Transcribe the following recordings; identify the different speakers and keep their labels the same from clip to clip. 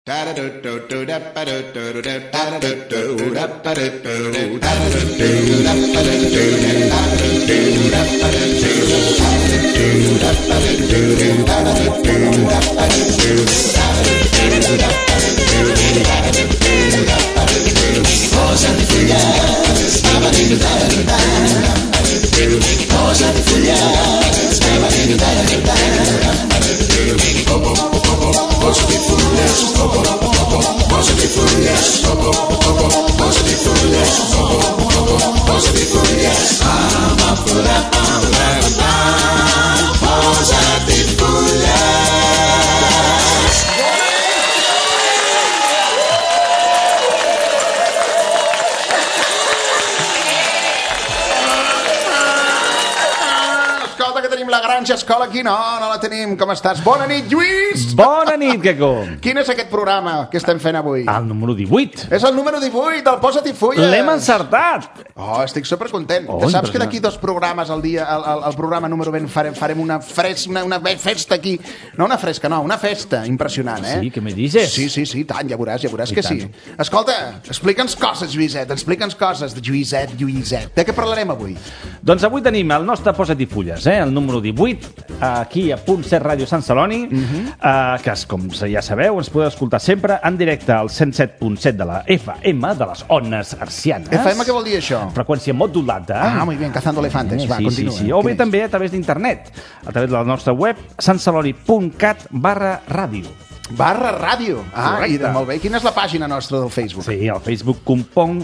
Speaker 1: La Granja Escola aquí no la tenim. Com estàs? Bona nit, Lluís!
Speaker 2: Bona nit, Queco!
Speaker 1: Quin és aquest programa que estem fent avui?
Speaker 2: El número 18.
Speaker 1: És el número 18 del Posa't i Fulles.
Speaker 2: L'hem encertat!
Speaker 1: Oh, estic supercontent. Saps que d'aquí 2 programes al dia, el programa número 20 farem una festa aquí. No una fresca, no, una festa impressionant, eh?
Speaker 2: Sí, què me dices?
Speaker 1: Sí, tant, ja veuràs que sí. Escolta, explica'ns coses, Lluïset, explica'ns coses de Lluïset. De què parlarem avui?
Speaker 2: Doncs avui tenim el nostre Posa't i Fulles, el número 18, aquí a Punt Set Ràdio Sant Celoni, que, com ja sabeu, ens podeu escoltar sempre en directe al 107.7 de la FM, de les ones hercianes.
Speaker 1: FM, què vol dir això?
Speaker 2: Freqüència modulada.
Speaker 1: Ah, muy bien, cazando elefantes. Va, continua.
Speaker 2: Sí. O bé també a través d'internet, a través de la nostra web, santceloni.cat/ràdio.
Speaker 1: /ràdio. Ah, i molt bé. Quina és la pàgina nostra del Facebook?
Speaker 2: Sí, al Facebook Compong.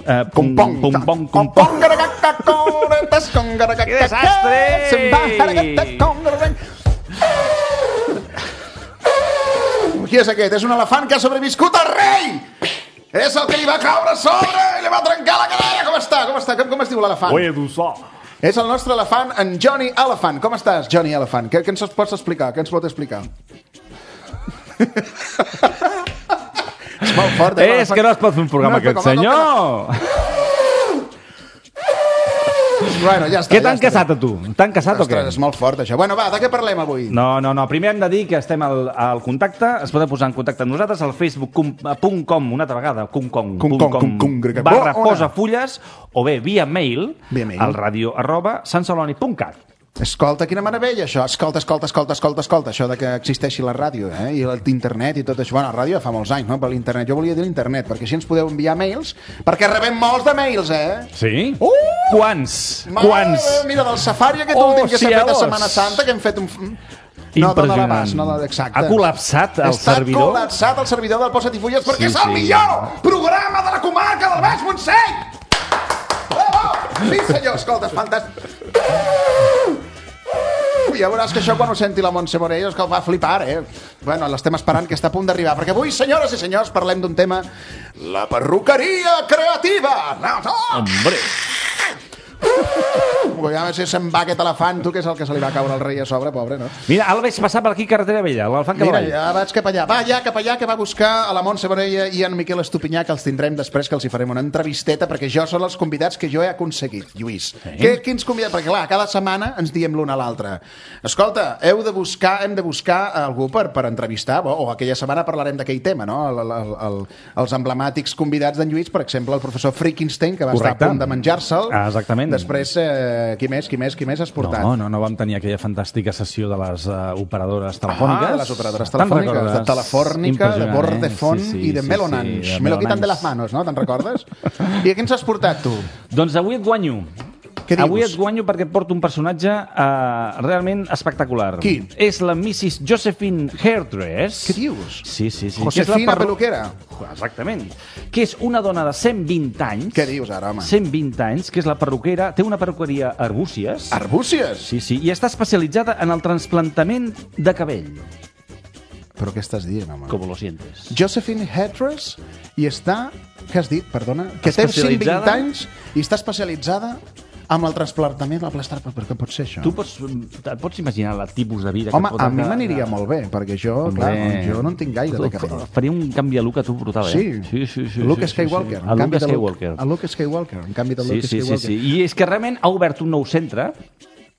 Speaker 1: ¡Qué
Speaker 2: desastre!
Speaker 1: Qui és aquest? És un elefant que ha sobreviscut al rei! És el que li va caure a sobre i li va trencar la cadera! Com està? Com es diu l'elefant? És el nostre elefant, en Johnny Elephant. Com estàs, Johnny Elephant? Què ens pots explicar? Què ens pot explicar? És molt fort,
Speaker 2: És que no es pot fer un programa aquest senyor!
Speaker 1: Bueno, ja està.
Speaker 2: Què t'han casat a tu? T'han casat o què?
Speaker 1: És molt fort, això. Bueno, va, de què parlem avui?
Speaker 2: No. Primer hem de dir que estem al contacte. Es podeu posar en contacte amb nosaltres al facebook.com, una altra vegada, /posafulles, o bé via mail al radio@santceloni.cat.
Speaker 1: Escolta, quina meravella, això. Escolta, això de que existeixi la ràdio, i l'internet i tot això. Bueno, la ràdio fa molts anys, no? Per l'internet. Jo volia dir l'internet, perquè així ens podeu enviar mails, perquè rebem molts de mails,
Speaker 2: Sí? Quants?
Speaker 1: Mira, del safari aquest últim que s'ha fet a Setmana Santa, que hem fet un... No dona l'abast, exacte.
Speaker 2: Ha col·lapsat el servidor?
Speaker 1: Està col·lapsat el servidor del Posa't i Fulles, perquè és el millor programa de la comarca del Baix Montseny! Bravo! Sí, senyor, escolta, és fantàstic. Ja veuràs que això quan ho senti la Montse Morell és que el va flipar, Bueno, l'estem esperant, que està a punt d'arribar, perquè avui, senyores i senyors, parlem d'un tema: la perruqueria creativa.
Speaker 2: Hombre!
Speaker 1: A veure si se'n va aquest elefant, tu, que és el que se li va caure al rei a sobre, pobre, no?
Speaker 2: Mira, ara vaig passar per aquí, carretera vella, l'elefant que va
Speaker 1: allà. Ja vaig cap allà. Va cap allà, que va buscar a la Montse Morella i en Miquel Estupinyà, que els tindrem després, que els hi farem una entrevisteta, perquè jo són els convidats que jo he aconseguit, Lluís. Quins convidats? Perquè, clar, cada setmana ens diem l'un a l'altre: escolta, hem de buscar algú per entrevistar, o aquella setmana parlarem d'aquell tema, no? Els emblemàtics convidats d'en Lluís, per exemple, el professor Frickenstein, que va estar a punt de menjar-se'l.
Speaker 2: Exactament.
Speaker 1: Després, qui més has portat?
Speaker 2: No vam tenir aquella fantàstica sessió de les operadores telefòniques.
Speaker 1: De les operadores telefòniques, de Telefòrnica, de Vodafone i de Melonange. Me lo quitan de las manos, no? Te'n recordes? I a qui ens has portat, tu?
Speaker 2: Doncs avui et guanyo. Avui et guanyo perquè et porto un personatge realment espectacular.
Speaker 1: Qui?
Speaker 2: És la Mrs. Josephine Hairdress.
Speaker 1: Què dius?
Speaker 2: Sí.
Speaker 1: Josefina Peluquera.
Speaker 2: Exactament. Que és una dona de 120 anys.
Speaker 1: Què dius ara, home?
Speaker 2: 120 anys, que és la perruquera. Té una perruqueria Arbúcies.
Speaker 1: Arbúcies?
Speaker 2: Sí. I està especialitzada en el trasplantament de cabell.
Speaker 1: Però què estàs dient, home?
Speaker 2: Com lo sientes?
Speaker 1: Josephine Hairdress i està... Què has dit, perdona? Que té 120 anys i està especialitzada amb el trasplantament del plastar. Per què pot ser això?
Speaker 2: Tu pots imaginar el tipus de vida
Speaker 1: Home,
Speaker 2: que pot...
Speaker 1: a mi m'aniria molt bé, perquè jo no en tinc gaire de cabell.
Speaker 2: Faria un canvi de look a tu brutal,
Speaker 1: Sí. Luke Skywalker.
Speaker 2: El Luke Skywalker.
Speaker 1: El Luke Skywalker. En canvi del Luke Skywalker.
Speaker 2: Sí. I és que realment ha obert un nou centre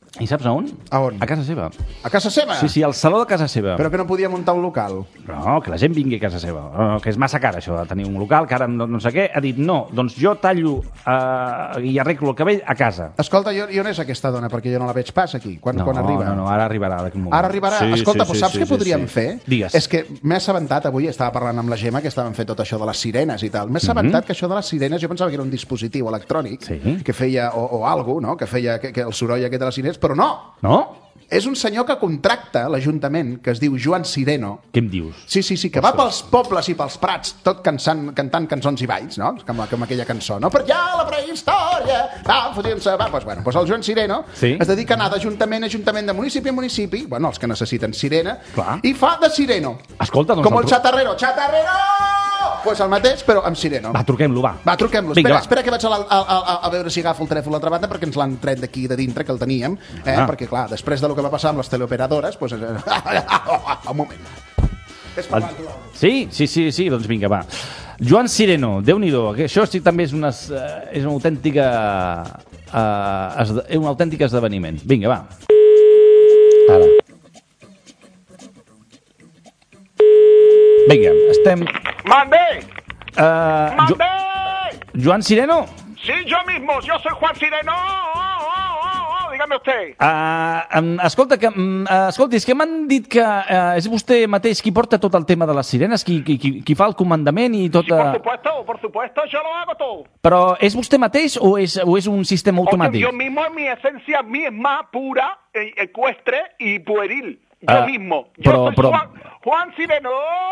Speaker 2: I saps a on?
Speaker 1: A on?
Speaker 2: A casa seva.
Speaker 1: A casa seva?
Speaker 2: Sí, al saló de casa seva.
Speaker 1: Però que no podia muntar un local.
Speaker 2: No, que la gent vingui a casa seva. No, que és massa car, això, de tenir un local, que ara no sé què. Ha dit, no, doncs jo tallo i arreglo el cabell a casa.
Speaker 1: Escolta, i on és aquesta dona? Perquè jo no la veig pas aquí, quan arriba.
Speaker 2: No, ara arribarà.
Speaker 1: Ara arribarà?
Speaker 2: Sí,
Speaker 1: Escolta, doncs saps què podríem fer?
Speaker 2: Digues.
Speaker 1: És que m'he assabentat, avui estava parlant amb la Gemma, que estàvem fent tot això de les sirenes i tal. M'he assabentat que això de les sirenes, jo pensava que era un dispositiu electrònic que feia, o algo, no? Que feia que el soroll aquest de les sirenes, però no!
Speaker 2: No?
Speaker 1: És un senyor que contracta l'Ajuntament, que es diu Joan Sireno.
Speaker 2: Què em dius?
Speaker 1: Sí, que va pels pobles i pels prats, tot cantant cançons i balls, no? Com aquella cançó, no? Per allà la prehistòria, va fotent-se, va... Doncs el Joan Sireno es dedica a anar d'Ajuntament a Ajuntament, de municipi a municipi, bueno, els que necessiten sirena, i fa de Sireno.
Speaker 2: Escolta, doncs...
Speaker 1: Com el Chatarrero. Pues el mateix, però amb Sireno.
Speaker 2: Va, truquem-lo, va.
Speaker 1: Va, truquem-lo. Espera que vaig a veure si agafo el telèfon a l'altra banda, perquè ens l'han tret d'aquí de dintre, que el teníem, perquè, clar, després de lo que va passar amb les teleoperadores, pues... un moment.
Speaker 2: Sí, doncs vinga, va. Joan Sireno, Déu-n'hi-do, això sí, també és una autèntica... un autèntic esdeveniment. Vinga, va. Ara. Vinga, estem...
Speaker 3: ¡Mande!
Speaker 2: Joan Sireno?
Speaker 3: Sí, yo mismo, yo soy Juan Sireno. Dígame usted.
Speaker 2: Escolti, és que m'han dit que és vostè mateix qui porta tot el tema de les sirenes, qui fa el comandament i tot...
Speaker 3: Sí, por supuesto, yo lo hago todo.
Speaker 2: Però és vostè mateix o és un sistema automàtic?
Speaker 3: Yo mismo, en mi esencia misma, pura, ecuestre y pueril. Yo mismo. Yo soy Juan Sireno.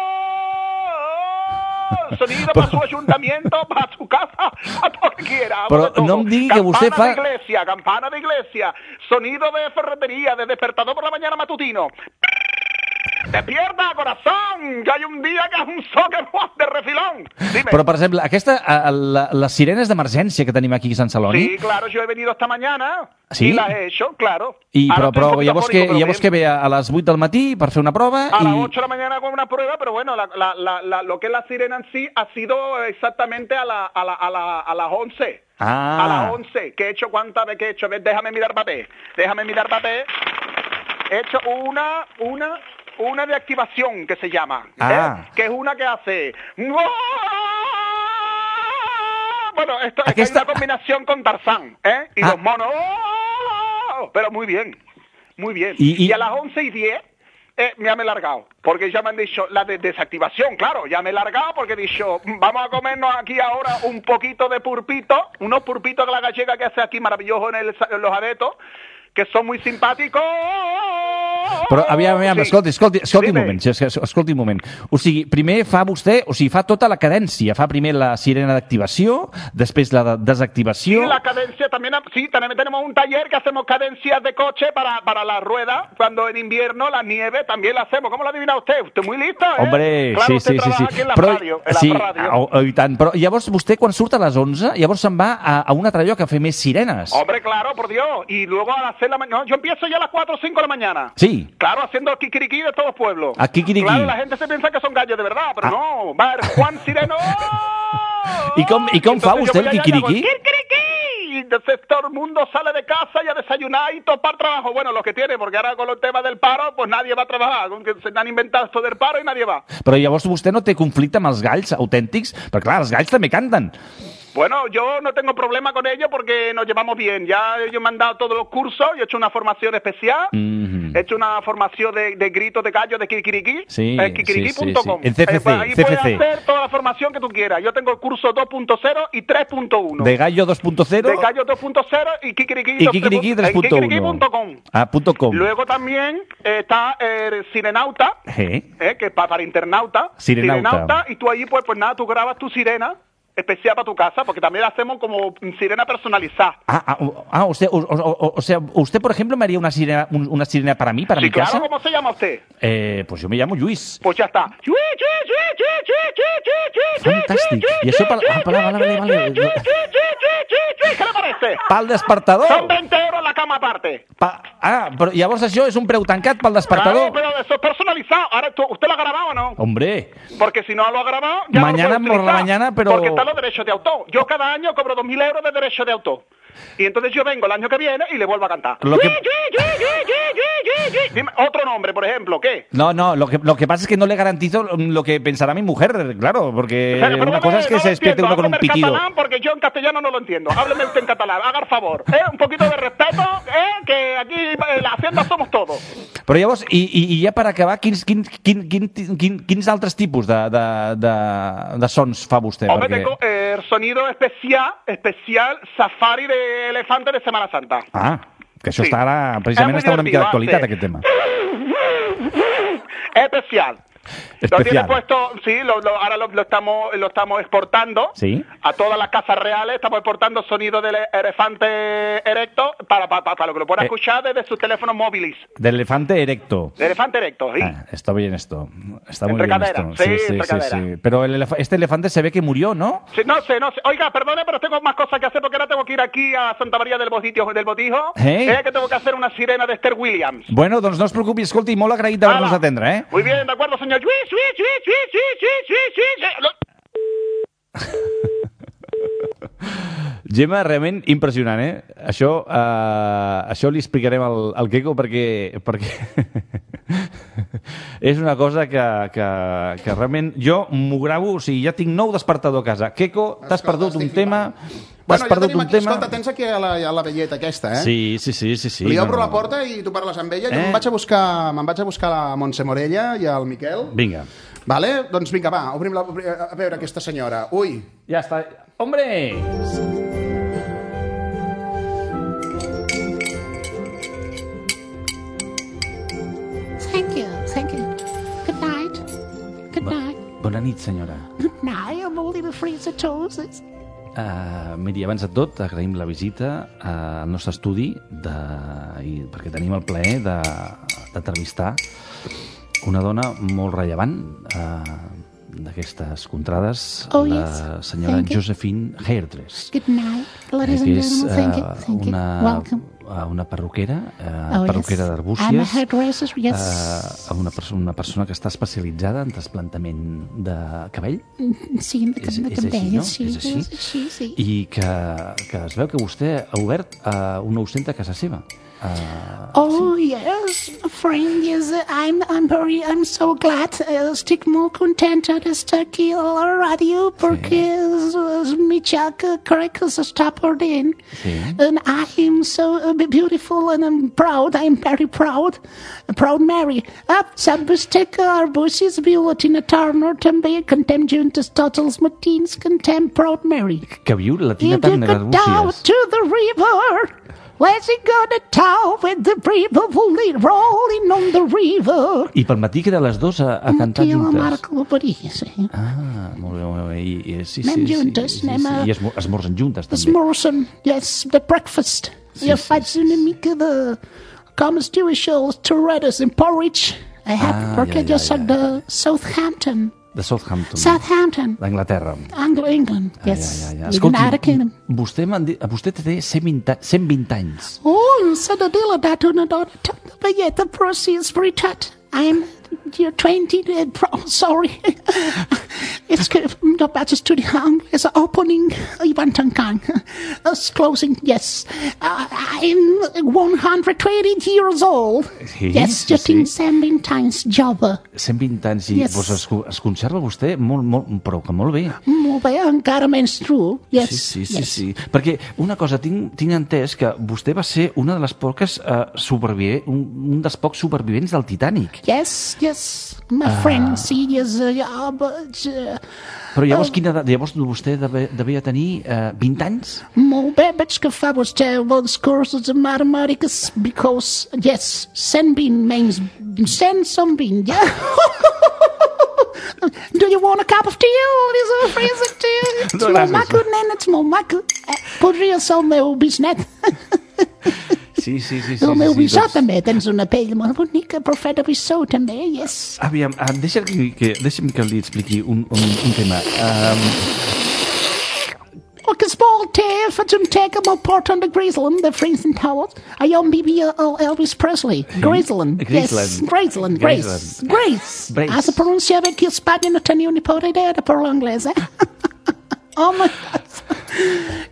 Speaker 3: Sonido para su ayuntamiento, para su casa, a todo lo que quiera.
Speaker 2: Però no em digui que vostè fa...
Speaker 3: Campana de iglesia, sonido de ferretería, de despertador por la mañana matutino. Despierta, corazón, que hay un día que es un soque de refilón. Dime.
Speaker 2: Però, per exemple, les sirenes d'emergència que tenim aquí a Sant Celoni...
Speaker 3: Sí, claro, yo he venido esta mañana
Speaker 2: y
Speaker 3: las he hecho, claro.
Speaker 2: Però llavors que ve a les 8 del matí per fer una prova
Speaker 3: a las 8 de la mañana con una prueba, pero bueno, lo que es la sirena en sí ha sido exactamente a las 11. A las 11. ¿Qué he hecho? ¿Cuántas veces he hecho? Déjame mirar papel. He hecho una de activación que se llama, que es una que hace... Bueno, esto es una combinación con Tarzán, y los monos... Pero muy bien. Y a las 11:10 me han largado, porque ya me han dicho la de desactivación, claro, ya me he largado porque he dicho, vamos a comernos aquí ahora un poquito de purpito, unos purpitos que la gallega que hace aquí maravilloso en los abetos, que són molt simpàtics.
Speaker 2: Però, aviam, escolti un moment. O sigui, primer fa vostè, fa tota la cadència. Fa primer la sirena d'activació, després la de desactivació...
Speaker 3: Sí, la cadencia también, sí, también tenemos un taller que hacemos cadencias de coche para la rueda, cuando en invierno, la nieve, también la hacemos. ¿Cómo lo adivina usted? Usted es muy listo, ¿eh?
Speaker 2: Hombre,
Speaker 3: claro,
Speaker 2: sí.
Speaker 3: Aquí en la ràdio.
Speaker 2: Sí, i tant. Però llavors vostè, quan surt a les 11, llavors se'n va a un altre lloc a fer més sirenes.
Speaker 3: Hombre, claro, por Dios. Y luego a las 6 de la mañana... Yo empiezo ya a las 4 o 5 de la mañana.
Speaker 2: Sí.
Speaker 3: Claro, haciendo el kikiriki de todos los pueblos.
Speaker 2: ¿A kikiriki?
Speaker 3: Claro, la gente se piensa que son gallos de verdad, pero no. Va a haber Juan Sireno.
Speaker 2: I com fa vostè el kikiriki?
Speaker 3: Y entonces todo el mundo sale de casa y a desayunar y topar trabajo. Bueno, lo que tiene, porque ahora con el tema del paro, pues nadie va a trabajar. Se han inventado esto del paro y nadie va.
Speaker 2: Però llavors vostè no té conflicte amb els galls autèntics? Perquè clar, els galls també canten.
Speaker 3: Bueno, yo no tengo problema con ello porque nos llevamos bien. Ya ellos me han dado todos los cursos, yo he hecho una formación especial, he hecho una formación de gritos de gallo de Kikiriki, kikiriki.com.
Speaker 2: En CCC,
Speaker 3: ahí puedes hacer toda la formación que tú quieras. Yo tengo el curso 2.0 y 3.1.
Speaker 2: ¿De gallo 2.0?
Speaker 3: De gallo 2.0 y Kikiriki
Speaker 2: 3.1.
Speaker 3: .com. Luego también está el Sirenauta, que es para internauta. Sirenauta. Y tú ahí, pues nada, tú grabas tu sirena especial para tu casa, porque también hacemos como sirena personalizada.
Speaker 2: O sea, usted, por ejemplo, me haría una sirena para mí, para mi casa.
Speaker 3: Sí, claro. ¿Cómo se llama usted?
Speaker 2: Pues yo me llamo Lluís.
Speaker 3: Pues ya está.
Speaker 2: Fantàstic. I això vale.
Speaker 3: ¿Qué le parece?
Speaker 2: Pel despertador.
Speaker 3: Son 20 euros la cama aparte.
Speaker 2: Però llavors això és un preu tancat pel despertador.
Speaker 3: Claro, pero eso es personalizado. Ahora, ¿usted lo ha grabado o no?
Speaker 2: Hombre.
Speaker 3: Porque si no lo ha grabado, ya
Speaker 2: mañana por la mañana, pero...
Speaker 3: Porque están los derechos de autor. Yo cada año cobro 2.000 euros de derechos de autor. Y entonces yo vengo el año que viene y le vuelvo a cantar. Dime otro nombre, por ejemplo, ¿qué?
Speaker 2: No, lo que pasa es que no le garantizo lo que pensará mi mujer, claro, porque una cosa es que se despierte uno con un pitido.
Speaker 3: Catalán, porque yo en castellano no lo entiendo. Hábleme usted en catalán, haga el favor. Un poquito de respeto, que aquí en la hacienda somos todos.
Speaker 2: Però llavors, i ja per acabar, quins altres tipus de sons fa vostè?
Speaker 3: Hombre, tengo el sonido especial Safari de Elefante de Semana Santa.
Speaker 2: Ah, que això està ara, precisament està una mica d'actualitat, aquest tema.
Speaker 3: Especial. Lo tiene puesto, sí, ahora lo estamos exportando a todas las casas reales, estamos exportando sonido del elefante erecto para lo que lo puedan escuchar desde sus teléfonos móviles.
Speaker 2: Del elefante erecto.
Speaker 3: Del elefante erecto, sí.
Speaker 2: Está bien esto. Está muy
Speaker 3: bien
Speaker 2: esto.
Speaker 3: Sí.
Speaker 2: Pero este elefante se ve que murió, ¿no?
Speaker 3: Sí, no sé. Oiga, perdone, pero tengo más cosas que hacer porque ahora tengo que ir aquí a Santa María del Botijo, que tengo que hacer una sirena de Esther Williams.
Speaker 2: Bueno, doncs no es preocupi, escolti, molt agraït d'haver-nos d'atendre,
Speaker 3: Muy bien, de acuerdo, señor. Sí.
Speaker 2: Gemma, realment impressionant, Això li explicarem al Queco perquè és una cosa que realment jo m'ho gravo, o sigui, ja tinc nou despertador a casa. Queco, t'has perdut un tema...
Speaker 1: Bueno, ja tenim aquí, escolta, tens aquí a la velleta aquesta,
Speaker 2: Sí.
Speaker 1: Li obro la porta i tu parles amb ella. Jo me'n vaig a buscar la Montse Morella i el Miquel.
Speaker 2: Vinga.
Speaker 1: Vale? Doncs vinga, va, obrim a veure aquesta senyora. Ui!
Speaker 2: Ja està. ¡Hombre!
Speaker 4: Thank you. Good night.
Speaker 2: Bona nit, senyora.
Speaker 4: Good night, I'm a little freezer toes.
Speaker 2: Miri, abans de tot, agraïm la visita al nostre estudi perquè tenim el plaer d'entrevistar una dona molt rellevant d'aquestes contrades, la senyora Josephine Hairdress.
Speaker 4: Good night, ladies and gentlemen. Thank you. Welcome.
Speaker 2: Una perruquera, perruquera d'Arbúcies, una persona que està especialitzada en trasplantament de cabell.
Speaker 4: Sí, de cabell,
Speaker 2: sí.
Speaker 4: Sí.
Speaker 2: I que es veu que vostè ha obert un nou centre a casa seva.
Speaker 4: Yes, friend, yes, I'm so glad, estic molt contenta d'estar aquí a la ràdio perquè mi xaca crec que s'està perdent. And I am so beautiful and I'm very proud Mary. Sap vostè que Arbúcies viu la Tina Turner també, cantem juntes tots els matins, cantem Proud Mary.
Speaker 2: Que viu la Tina Turner a Arbúcies?
Speaker 4: Down to the river. Let's go to town with the river rolling on the river.
Speaker 2: I pel matí queda a les 2 a cantar juntes.
Speaker 4: Aquí a la Marca l'operia, sí.
Speaker 2: Molt bé.
Speaker 4: Anem juntes, anem a...
Speaker 2: I esmorzen juntes, també.
Speaker 4: Esmorzen, yes, the breakfast. Jo faig una mica de... com es diu això, les torretes and porridge. Perquè jo soc de Southampton.
Speaker 2: De Southampton. D'Anglaterra.
Speaker 4: England, yes.
Speaker 2: Escolti, vostè té 120 anys.
Speaker 4: S'ha de dir l'edat una dona tan de velleta, però sí, és veritat. You're 20, sorry. És que no vaig estudiar anglès. Opening i van tancant. Closing, yes. I'm 120 years old. Yes, jo tinc 120 anys jove.
Speaker 2: 120 anys, i es conserva vostè molt bé.
Speaker 4: Molt bé, encara menstruo.
Speaker 2: Sí. Perquè una cosa, tinc entès que vostè va ser una de les poques un dels pocs supervivents del Titanic.
Speaker 4: Yes, my friend, sí, yes,
Speaker 2: Però llavors vostè devia tenir 20 anys?
Speaker 4: Molt bé, veig que fa vostè els cursos de matemàtiques, because, yes, 120 means 120, yeah? Do you want a cup of tea? Is it a freezer tea? Ets molt maco, nen, ets molt maco. Podria ser el meu bisnet.
Speaker 2: Sí.
Speaker 4: El meu bisó també, tens una pell molt bonica, profeta bisó també, yes.
Speaker 2: Aviam, deixa'm que li expliqui un tema.
Speaker 4: Que es vol té, faig un té que me'l porten de Graceland, de Friends and Towels. Allà on vivia Elvis Presley. Graceland. Yes, Graceland. Grace. Has de pronunciar bé que a Espanya no tenia ni puta idea de parlar anglès, Home,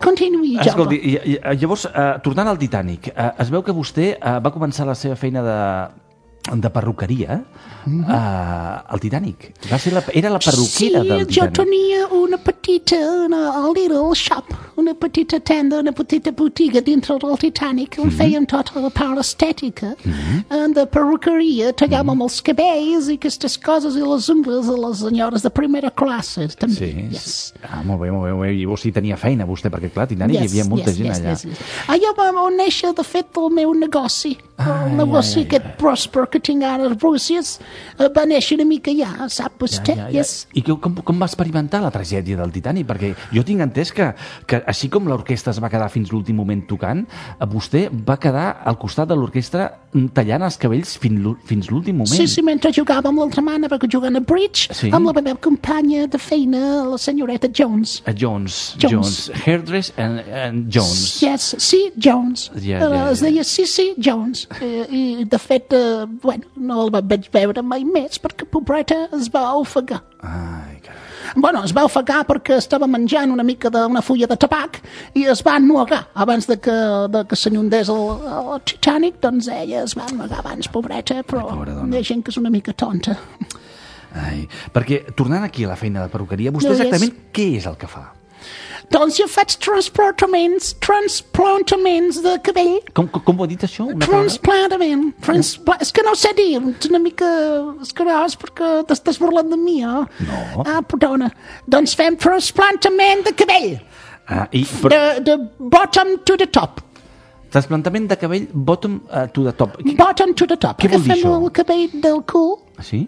Speaker 4: continuï, Jaume.
Speaker 2: Escolti, llavors, tornant al Titanic, es veu que vostè va començar la seva feina de perruqueria al Titanic. Era la perruquera del Titanic.
Speaker 4: Sí, jo tenia una petita, a little shop, una petita tenda, una petita botiga dintre del Titanic on feien tota la part estètica de perruqueria, tallàvem els cabells i aquestes coses i les ungles de les senyores de primera classe, també.
Speaker 2: Sí,
Speaker 4: yes.
Speaker 2: Molt bé. I llavors sí tenia feina, vostè, perquè clar, Titanic hi havia molta gent allà.
Speaker 4: Allò va néixer, de fet, el meu negoci. El negoci aquest pròsper que tinc ara a Rússia va néixer una mica ja, sap vostè?
Speaker 2: I com va experimentar la tragèdia del Titanic? Perquè jo tinc entès que així com l'orquestra es va quedar fins l'últim moment tocant, vostè va quedar al costat de l'orquestra tallant els cabells fins l'últim moment.
Speaker 4: Sí, mentre jugàvem l'altra mana, perquè jugant a bridge amb la meva companya de feina, la senyoreta Jones.
Speaker 2: Jones. Hairdress and Jones.
Speaker 4: Yes, sí, Jones. Es deia sí, Jones. I de fet, no el vaig veure mai més perquè pobreta es va ofegar.
Speaker 2: Ai, carai.
Speaker 4: Bueno, es va ofegar perquè estava menjant una mica d'una fulla de tabac i es va ennuegar abans de que s'inundés el Titanic, doncs ella es va ennuegar abans, pobreta, però hi ha gent que és una mica tonta.
Speaker 2: Ai, perquè tornant aquí a la feina de perruqueria, vostè exactament què és el que fa?
Speaker 4: Doncs jo faig transplantaments de cabell.
Speaker 2: Com ho ha dit això?
Speaker 4: Transplantament. És que no ho sé dir, una mica escarós perquè t'estàs burlant de mi,
Speaker 2: No.
Speaker 4: Perdona. Doncs fem transplantament de cabell. De bottom to the top.
Speaker 2: Trasplantament de cabell bottom to the top.
Speaker 4: Bottom to the top.
Speaker 2: Què vol dir això?
Speaker 4: Fem el cabell del cul.
Speaker 2: Sí?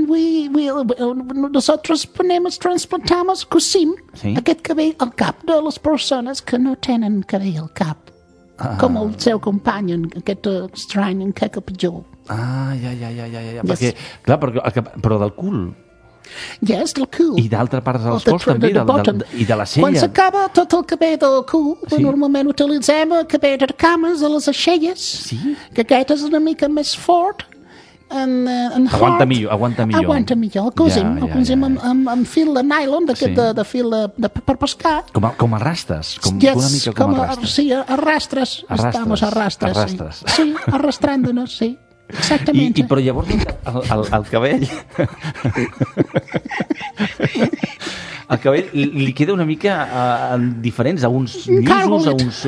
Speaker 4: Nosotros trasplantamos, cosim aquest cabell al cap de les persones que no tenen cabell al cap. Com el seu company, aquest estrany, en Queca Pajol.
Speaker 2: Ja. Perquè, clar, però del cul.
Speaker 4: Yes, del cul.
Speaker 2: I d'altra part dels cos també, i de la cella.
Speaker 4: Quan s'acaba tot el cabell del cul, normalment utilitzem el cabell de cames a les aixelles, que aquest és una mica més fort.
Speaker 2: Aguanta millor.
Speaker 4: El cosim amb fil de nylon, de fil per pescar.
Speaker 2: Com a rastres. Una mica com a rastres.
Speaker 4: Sí, arrastres. Estamos arrastres. Sí, arrastrándonos, sí. Exactamente.
Speaker 2: Però llavors el cabell... El cabell li queda una mica diferents, a uns llisos, a uns...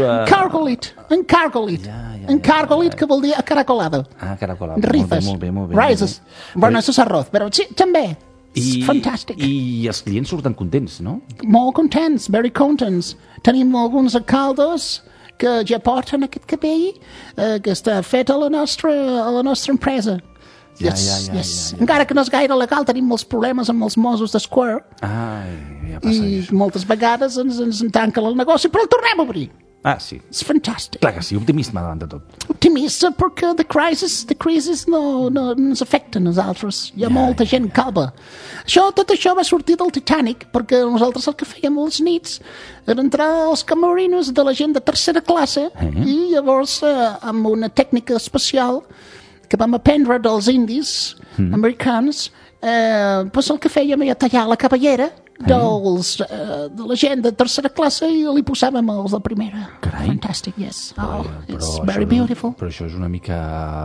Speaker 2: Encargolit, que vol dir acaracolada. Acaracolada.
Speaker 4: Rifes.
Speaker 2: Molt bé.
Speaker 4: Rises. Bueno, això és arroz, però sí, també. Fantàstic.
Speaker 2: I els clients surten contents, no?
Speaker 4: Molt contents, very contents. Tenim alguns alcaldes que ja porten aquest cabell que està fet a la nostra empresa. Yes. Encara que no és gaire legal, tenim molts problemes amb els Mossos d'Esquadra.
Speaker 2: Ja passa
Speaker 4: I moltes vegades ens tanquen el negoci, però el tornem a obrir.
Speaker 2: Sí.
Speaker 4: És fantàstic.
Speaker 2: Clar que sí, optimisme davant de tot.
Speaker 4: Optimista perquè the crisis no ens afecta a nosaltres. Hi ha molta gent calva. Tot això va sortir del Titanic, perquè nosaltres el que fèiem a les nits era entrar als camerinos de la gent de tercera classe i llavors amb una tècnica especial que vam aprendre dels indis americans, doncs el que fèiem era tallar la cabellera de la gent de tercera classe i li posàvem els de primera.
Speaker 2: Carai.
Speaker 4: Fantastic, yes. It's very beautiful.
Speaker 2: Però això és una mica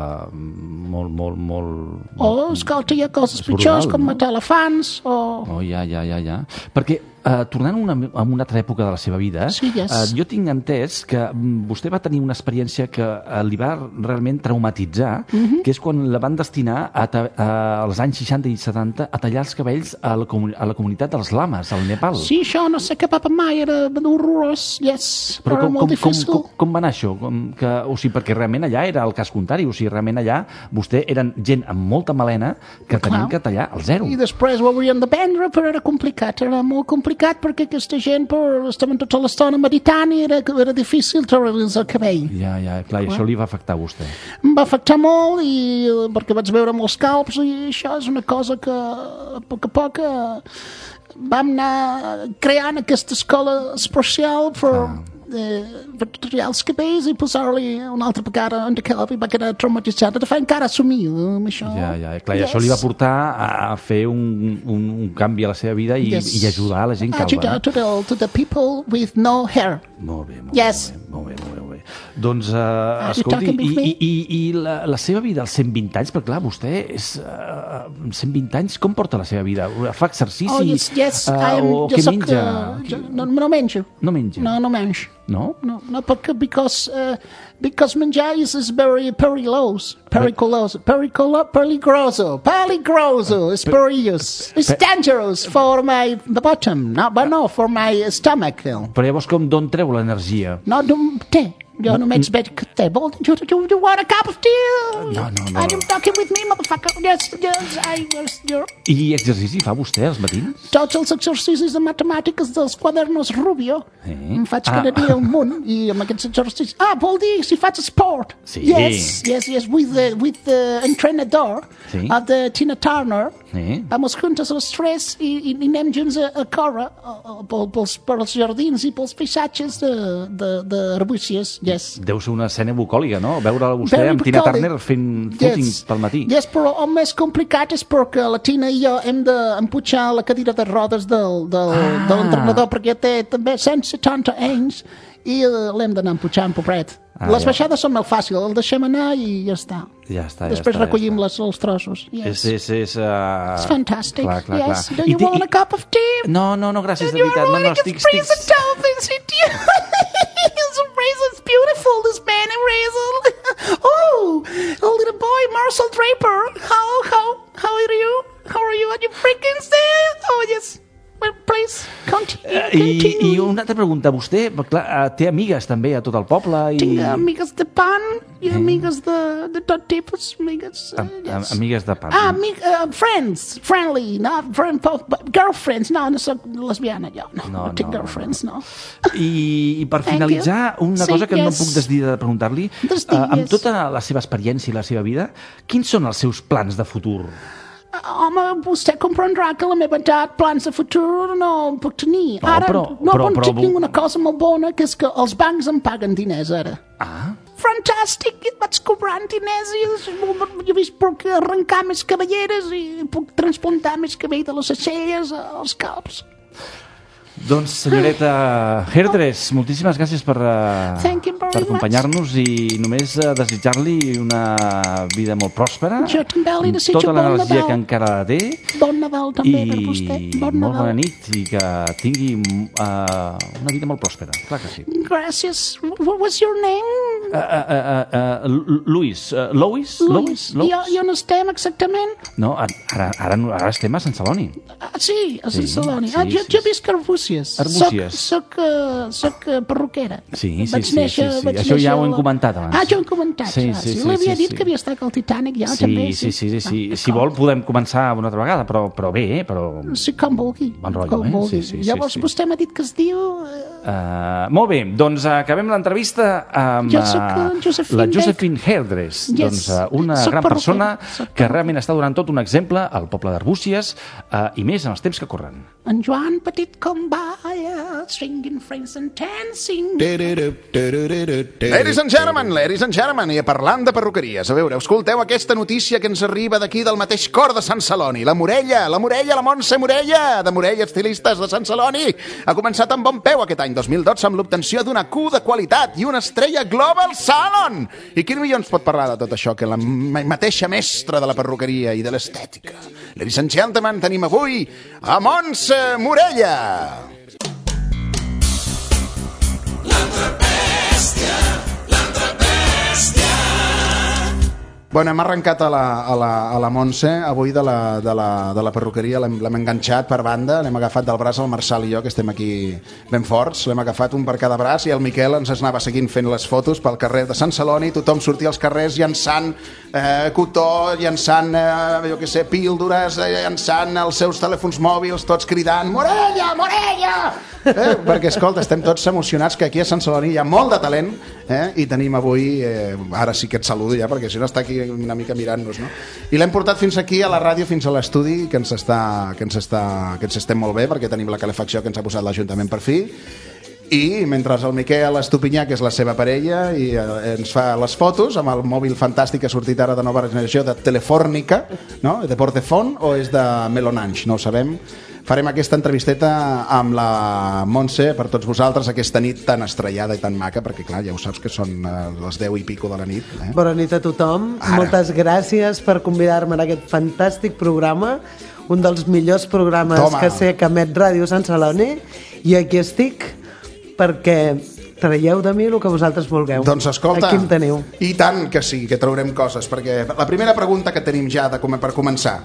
Speaker 2: molt...
Speaker 4: Escolta, hi ha coses pitjors com matar elefants o...
Speaker 2: Ja. Perquè tornant a una altra època de la seva vida, jo tinc entès que vostè va tenir una experiència que li va realment traumatitzar, que és quan la van destinar als anys 60 i 70 a tallar els cabells a la comunitat dels lames, al Nepal.
Speaker 4: Sí, això no sé què papa mai, era horrorós, però era molt difícil.
Speaker 2: Com va anar això? Perquè realment allà era el cas contrari, realment allà vostè eren gent amb molta melena que tenien que tallar al zero.
Speaker 4: I després ho haurien de prendre, però era complicat, era molt complicat perquè aquesta gent estaven tota l'estona meditant i era difícil treure'ls el cabell.
Speaker 2: Ja, clar, i això li va afectar a vostè.
Speaker 4: Em va afectar molt perquè vaig veure molts calps i això és una cosa que a poc a poc vam anar creant aquesta escola especial per els cabells i posar-li una altra vegada en calvi va quedar traumatitzada de fer encara assumir amb això.
Speaker 2: Ja, clar, i això li va portar a fer un canvi a la seva vida i ajudar a la gent calva.
Speaker 4: To the people with no hair.
Speaker 2: Molt bé. Doncs, escolti, i la seva vida als 120 anys, perquè clar, vostè és 120 anys, com porta la seva vida? Fa exercici? O què menja?
Speaker 4: No menjo.
Speaker 2: No menja?
Speaker 4: No menjo.
Speaker 2: No?
Speaker 4: No, because menjar is very periculoso. It's perilous. It's dangerous for my bottom, no, for my stomach.
Speaker 2: Però llavors d'on treu l'energia?
Speaker 4: No, té. Jo només veig que té. You want a cup of tea?
Speaker 2: No.
Speaker 4: Are you talking with me, motherfucker? Yes.
Speaker 2: I exercici fa vostè als matins?
Speaker 4: Tots els exercicis de matemàtiques dels quadernos Rubio. Em faig cada dia un munt i amb aquests exercicis... vol dir si faig esport.
Speaker 2: Sí.
Speaker 4: Yes, with the entrenador of the Tina Turner.
Speaker 2: Sí.
Speaker 4: Vamos juntos els tres i anem junts a córrer pels jardins i pels paisatges de Arbúcies. Yes.
Speaker 2: Deu ser una escena bucòlica, no? Veure vostè amb Tina Turner fent footings pel matí.
Speaker 4: Yes, però el més complicat és perquè la Tina i jo hem d'empujar la cadira de rodes de l'entrenador perquè té també 170 anys i l'hem d'anar empujant, pobret. Les baixades són molt fàcils, el deixem anar i ja està. Després recollim els trossos.
Speaker 2: És
Speaker 4: It's fantastic.
Speaker 2: Clar.
Speaker 4: Yes. Do you want a cup of tea?
Speaker 2: No, gràcies, de veritat. No, estic...
Speaker 4: It's beautiful, this man in Razel. Oh, a little boy, Marcel Draper. How are you? Are you freaking there? Oh, yes. Well, please, continue.
Speaker 2: I una altra pregunta. Vostè, clar, té amigues també a tot el poble?
Speaker 4: Tinc amigues de pan i amigues de tot tipus.
Speaker 2: Amigues de pan.
Speaker 4: Friendly, girlfriends. No soc lesbiana, jo. No tinc girlfriends, no.
Speaker 2: I per finalitzar, una cosa que no puc desdir de preguntar-li. Amb tota la seva experiència i la seva vida, quins són els seus plans de futur?
Speaker 4: Home, vostè comprendrà que la meva edat, plans de futur, no puc tenir. Ara no tinc ninguna cosa molt bona, que és que els bancs em paguen diners, ara. Fantàstic, et vaig cobrant diners i he vist puc arrencar més cabelleres i puc transplantar més cabell de les aixelles als caps.
Speaker 2: Doncs, senyoreta Herdress, moltíssimes gràcies per acompanyar-nos i només desitjar-li una vida molt pròspera, amb tota l'energia que encara té.
Speaker 4: Bon Nadal també per vostè.
Speaker 2: I molt bona nit i que tingui una vida molt pròspera. Clar que sí.
Speaker 4: Gràcies. What was your name?
Speaker 2: Lois.
Speaker 4: I on estem exactament?
Speaker 2: No, ara estem a Sant Celoni.
Speaker 4: Sí, a Sant Celoni. Jo visc a Arbúcies. Soc perruquera.
Speaker 2: Sí. Això ja ho hem comentat abans.
Speaker 4: Ja ho hem comentat. L'havia dit que havia estat al Titanic ja, també.
Speaker 2: Sí. Si vol podem començar una altra vegada, però bé,
Speaker 4: Sí, com vulgui.
Speaker 2: Bon rotllo,
Speaker 4: Llavors vostè m'ha dit que es diu...
Speaker 2: Molt bé, doncs acabem l'entrevista amb la Josephine Herdress, una gran persona que realment està donant tot un exemple al poble d'Arbúcies i més en els temps que corren.
Speaker 4: En Joan Petit com va, singing friends and dancing.
Speaker 1: Ladies and gentlemen, i parlant de perruqueries, a veure, escolteu aquesta notícia que ens arriba d'aquí del mateix cor de Sant Celoni. La Morella, la Montse Morella, de Morella Estilistes de Sant Celoni, ha començat amb bon peu aquest any 2012 amb l'obtenció d'una Q de qualitat i una estrella Global Salon. I quin millor ens pot parlar de tot això que la mateixa mestra de la perruqueria i de l'estètica? Ladies and gentlemen, tenim avui a Montse Morella. L'altra bèstia. Bueno, hem arrencat a la Montse avui de la perruqueria, l'hem enganxat per banda, l'hem agafat del braç el Marçal i jo, que estem aquí ben forts, l'hem agafat un per cada braç i el Miquel ens anava seguint fent les fotos pel carrer de Sant Celoni, tothom sortia als carrers llançant cotó, llançant, jo què sé, píldores, llançant els seus telèfons mòbils, tots cridant Morella, Morella! Perquè, escolta, estem tots emocionats que aquí a Sant Celoni hi ha molt de talent i tenim avui, ara sí que et saludo ja, perquè si no està aquí una mica mirant-nos, no? I l'hem portat fins aquí a la ràdio, fins a l'estudi, que ens estem molt bé, perquè tenim la calefacció que ens ha posat l'Ajuntament per fi. i mentre el Miquel Estupinyà, que és la seva parella, i ens fa les fotos amb el mòbil fantàstic que ha sortit ara de nova generació de Telefònica, no? De Portefon, o és de Melonange, no ho sabem. Farem aquesta entrevisteta amb la Montse per tots vosaltres aquesta nit tan estrellada i tan maca, perquè clar, ja ho saps que són les 10 i pico de la nit.
Speaker 5: Bona nit a tothom. Moltes gràcies per convidar-me en aquest fantàstic programa, un dels millors programes que sé que emet Ràdio Sant Celoni, i aquí estic perquè traieu de mi el que vosaltres vulgueu.
Speaker 1: Doncs escolta,
Speaker 5: aquí em teniu.
Speaker 1: I tant que sí, que traurem coses, perquè la primera pregunta que tenim ja per començar,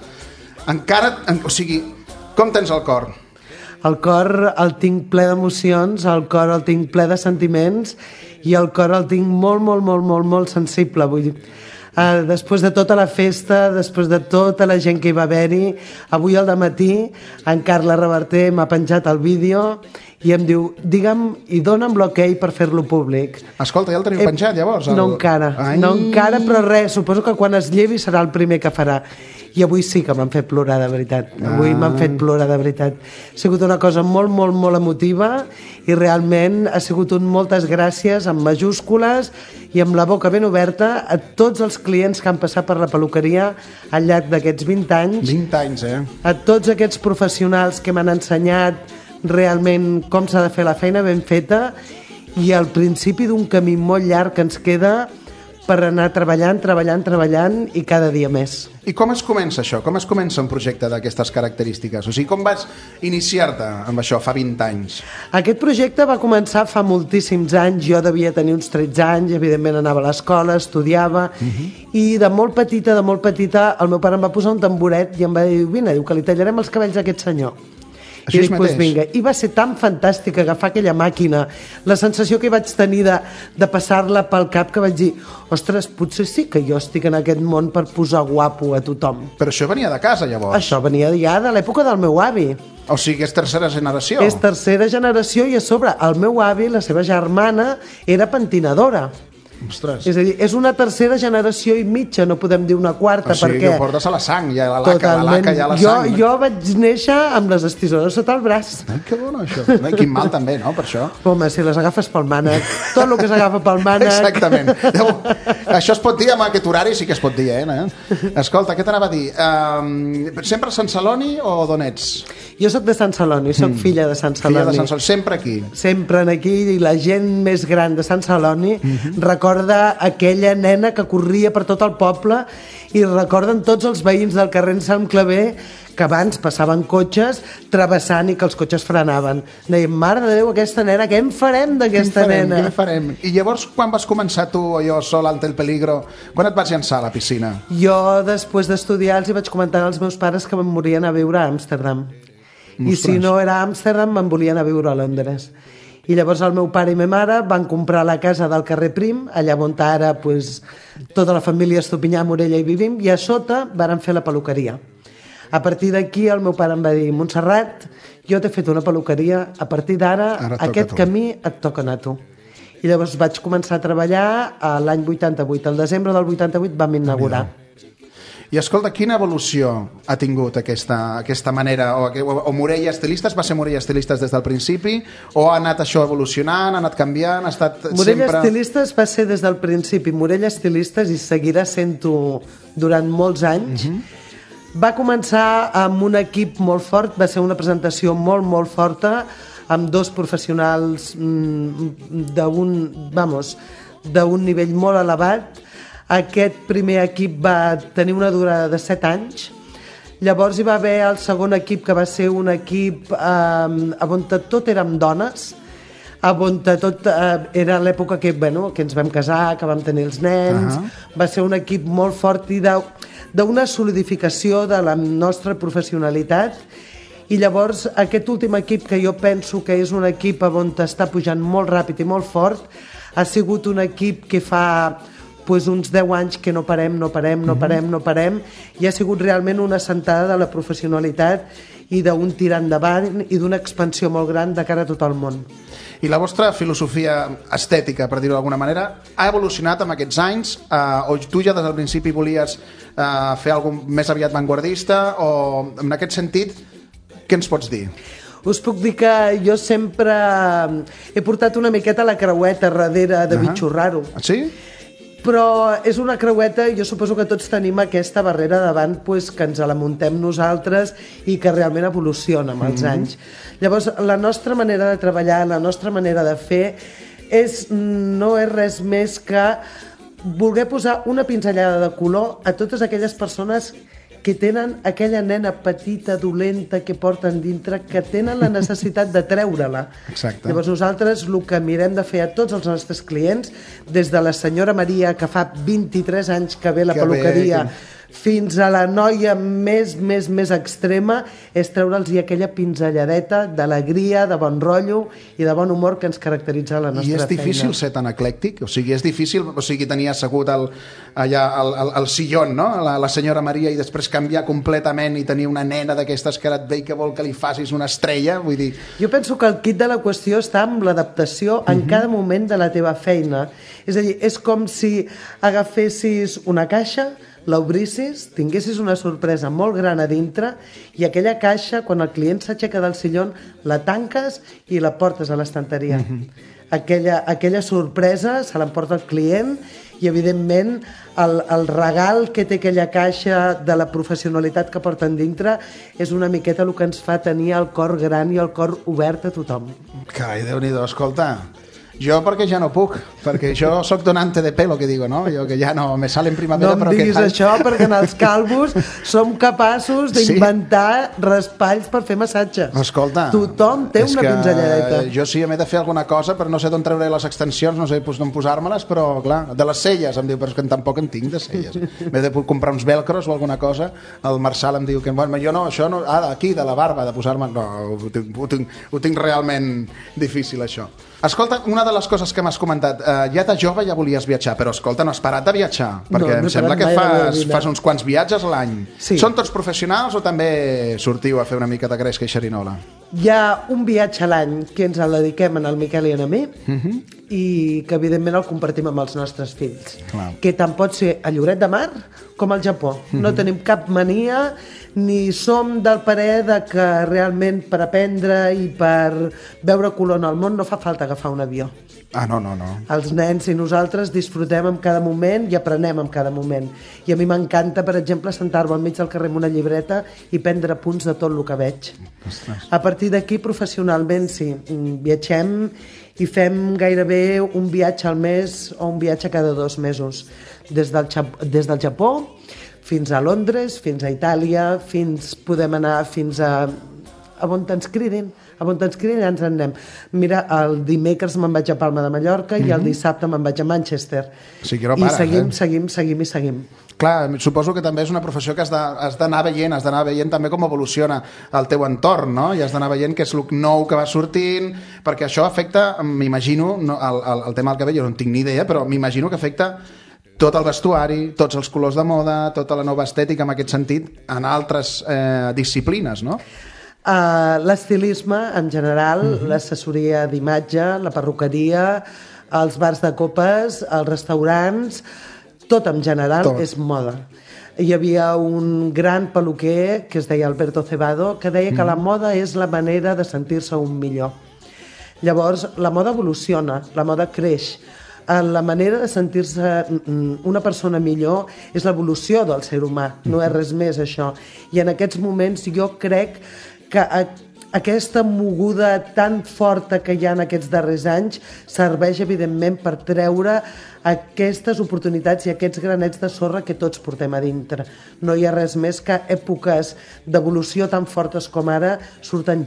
Speaker 1: o sigui, com tens el cor?
Speaker 5: El cor el tinc ple d'emocions, el cor el tinc ple de sentiments i el cor el tinc molt sensible, vull dir. Després de tota la festa, després de tota la gent que hi va haver-hi, avui al dematí en Carla Reverter m'ha penjat el vídeo i em diu, digue'm i dona'm l'ok per fer-lo públic.
Speaker 1: Escolta, ja el teniu penjat llavors?
Speaker 5: No encara, però res, suposo que quan es llevi serà el primer que farà. I avui sí que m'han fet plorar de veritat. Avui m'han fet plorar de veritat. Ha sigut una cosa molt emotiva i realment ha sigut un moltes gràcies amb majúscules i amb la boca ben oberta a tots els clients que han passat per la peluqueria al llarg d'aquests 20 anys.
Speaker 1: 20 anys,
Speaker 5: A tots aquests professionals que m'han ensenyat realment com s'ha de fer la feina ben feta i al principi d'un camí molt llarg que ens queda per anar treballant i cada dia més.
Speaker 1: I com es comença això? Com es comença un projecte d'aquestes característiques? O sigui, com vas iniciar-te amb això fa 20 anys?
Speaker 5: Aquest projecte va començar fa moltíssims anys. Jo devia tenir uns 13 anys, evidentment anava a l'escola, estudiava, i de molt petita, el meu pare em va posar un tamboret i em va dir, vine, que li tallarem els cabells a aquest senyor.
Speaker 1: Així
Speaker 5: I després, vinga. I va ser tan fantàstic agafar aquella màquina, la sensació que vaig tenir de passar-la pel cap, que vaig dir, ostres, potser sí que jo estic en aquest món per posar guapo a tothom.
Speaker 1: Però això venia de casa, llavors?
Speaker 5: Això venia ja de l'època del meu avi.
Speaker 1: O sigui, és tercera generació?
Speaker 5: És tercera generació i a sobre el meu avi, la seva germana, era pentinadora.
Speaker 1: Ostres.
Speaker 5: És a dir, és una tercera generació i mitja, no podem dir una quarta,
Speaker 1: perquè... O sigui, que ho portes a la sang, ja la laca ja a la sang.
Speaker 5: Jo vaig néixer amb les estisores sota el braç.
Speaker 1: Que bona, això. Quin mal també, no, per això?
Speaker 5: Home, si les agafes pel mànec, tot el que s'agafa pel mànec...
Speaker 1: Exactament. Això es pot dir amb aquest horari, sí que es pot dir, Escolta, què t'anava a dir? Sempre a Sant Celoni o d'on ets?
Speaker 5: Jo soc de Sant Celoni, soc filla de Sant Celoni.
Speaker 1: Filla de Sant Celoni, sempre aquí? Sempre
Speaker 5: aquí, i la gent més gran de Sant Celoni recorda aquella nena que corria per tot el poble i recorden tots els veïns del carrer Sant Claver que abans passaven cotxes travessant i que els cotxes frenaven. Deien, mare de Déu, aquesta nena, què en farem d'aquesta nena?
Speaker 1: Què en farem? I llavors, quan vas començar tu o jo sol ante el peligro, quan et vas llançar a la piscina?
Speaker 5: Jo, després d'estudiar, els hi vaig comentar als meus pares que me'n volien a viure a Amsterdam. I si no era a Amsterdam, me'n volien a viure a Londres. I llavors el meu pare i ma mare van comprar la casa del carrer Prim, allà on ara tota la família Estupinyà, Morella hi vivim, i a sota varen fer la peluqueria. A partir d'aquí el meu pare em va dir, Montserrat, jo t'he fet una peluqueria, a partir d'ara aquest camí et toca anar a tu. I llavors vaig començar a treballar l'any 88, al desembre del 88 vam inaugurar.
Speaker 1: I escolta, quina evolució ha tingut aquesta manera, o Morella Estilistes, va ser Morella Estilistes des del principi, o ha anat això evolucionant, ha anat canviant, ha estat sempre...
Speaker 5: Morella Estilistes va ser des del principi, Morella Estilistes, i seguirà sent-ho durant molts anys. Va començar amb un equip molt fort, va ser una presentació molt forta, amb dos professionals d'un nivell molt elevat. Aquest primer equip va tenir una durada de 7 anys. Llavors hi va haver el segon equip, que va ser un equip on tot érem dones, on tot era l'època que ens vam casar, que vam tenir els nens. Va ser un equip molt fort i d'una solidificació de la nostra professionalitat. I llavors aquest últim equip, que jo penso que és un equip on està pujant molt ràpid i molt fort, ha sigut un equip que fa uns 10 anys que no parem, i ha sigut realment una assentada de la professionalitat i d'un tirar endavant i d'una expansió molt gran de cara a tot el món.
Speaker 1: I la vostra filosofia estètica, per dir-ho d'alguna manera, ha evolucionat amb aquests anys? O tu ja des del principi volies fer alguna més aviat vanguardista? O en aquest sentit, què ens pots dir?
Speaker 5: Us puc dir que jo sempre he portat una miqueta la creueta darrere de bitxorrar-ho.
Speaker 1: Sí?
Speaker 5: Però és una creueta, jo suposo que tots tenim aquesta barrera davant, pues, que ens la muntem nosaltres i que realment evoluciona amb els anys. Llavors, la nostra manera de treballar, la nostra manera de fer, no és res més que voler posar una pinzellada de color a totes aquelles persones que tenen aquella nena petita, dolenta, que porten dintre, que tenen la necessitat de treure-la.
Speaker 1: Exacte.
Speaker 5: Llavors nosaltres el que mirem de fer a tots els nostres clients, des de la senyora Maria, que fa 23 anys que ve a la peluqueria, fins a la noia més extrema, és treure'ls aquella pinzelladeta d'alegria, de bon rotllo i de bon humor que ens caracteritza la nostra feina.
Speaker 1: I és difícil ser tan eclèctic? O sigui, és difícil tenir assegut allà al sillón, no? La senyora Maria, i després canviar completament i tenir una nena d'aquestes que ara et ve i que vol que li facis una estrella, vull dir...
Speaker 5: Jo penso que el quid de la qüestió està amb l'adaptació en cada moment de la teva feina. És a dir, és com si agafessis una caixa, l'obrissis, tinguessis una sorpresa molt gran a dintre i aquella caixa, quan el client s'aixeca del sillón, la tanques i la portes a l'estanteria. Aquella sorpresa se l'emporta el client i, evidentment, el regal que té aquella caixa de la professionalitat que porten dintre és una miqueta el que ens fa tenir el cor gran i el cor obert a tothom.
Speaker 1: Carai, Déu-n'hi-do, escolta... Jo perquè ja no puc, perquè jo sóc donante de pelo, que digo, no? Jo que ja no me sale en primavera...
Speaker 5: No em diguis això, perquè en els calvos som capaços d'inventar raspalls per fer massatges.
Speaker 1: Escolta...
Speaker 5: Tothom té una pinzelladeta.
Speaker 1: Jo sí, m'he de fer alguna cosa, però no sé d'on treure les extensions, no sé d'on posar-me-les, però, clar, de les celles, em diu, però és que tampoc en tinc de celles. M'he de comprar uns velcros o alguna cosa. El Marçal em diu que, bueno, jo no, això no... aquí, de la barba, de posar-me... No, ho tinc realment difícil, això. Escolta, una de les coses que m'has comentat, ja de jove ja volies viatjar, però escolta, no has parat de viatjar, perquè em sembla que fas uns quants viatges a l'any.
Speaker 5: Sí.
Speaker 1: Són tots professionals o també sortiu a fer una mica de gresca i xerinola?
Speaker 5: Hi ha un viatge a l'any que ens el dediquem en el Miquel i a mi i que evidentment el compartim amb els nostres fills.
Speaker 1: Clar.
Speaker 5: Que tant pot ser a Lloret de Mar com al Japó. No tenim cap mania ni som del parer de que realment per aprendre i per veure color en el món no fa falta agafar un avió.
Speaker 1: Ah, no.
Speaker 5: Els nens i nosaltres disfrutem en cada moment i aprenem en cada moment. I a mi m'encanta, per exemple, sentar-me al mig del carrer amb una llibreta i prendre punts de tot el que veig.
Speaker 1: Ostres.
Speaker 5: A partir d'aquí, professionalment, sí, viatgem i fem gairebé un viatge al mes o un viatge cada 2 mesos. Des del Japó fins a Londres, fins a Itàlia, podem anar fins a on ens cridin. A on ens cridin ja ens en anem. Mira, el dimecres me'n vaig a Palma de Mallorca i el dissabte me'n vaig a Manchester.
Speaker 1: Sí, que no para,
Speaker 5: I seguim.
Speaker 1: Clar, suposo que també és una professió que has d'anar veient també com evoluciona el teu entorn, no? I has d'anar veient què és el nou que va sortint, perquè això afecta, m'imagino, el tema del cabell, jo no en tinc ni idea, però m'imagino que afecta tot el vestuari, tots els colors de moda, tota la nova estètica en aquest sentit, en altres disciplines, no?
Speaker 5: L'estilisme en general, l'assessoria d'imatge, la perruqueria, els bars de copes, els restaurants, tot en general és moda. Hi havia un gran peluquer que es deia Alberto Cebado que deia que la moda és la manera de sentir-se un millor. Llavors, la moda evoluciona, la moda creix. La manera de sentir-se una persona millor és l'evolució del ser humà, no és res més això. I en aquests moments jo crec que aquesta moguda tan forta que hi ha en aquests darrers anys serveix evidentment per treure aquestes oportunitats i aquests granets de sorra que tots portem a dintre. No hi ha res més que èpoques d'evolució tan fortes com ara surten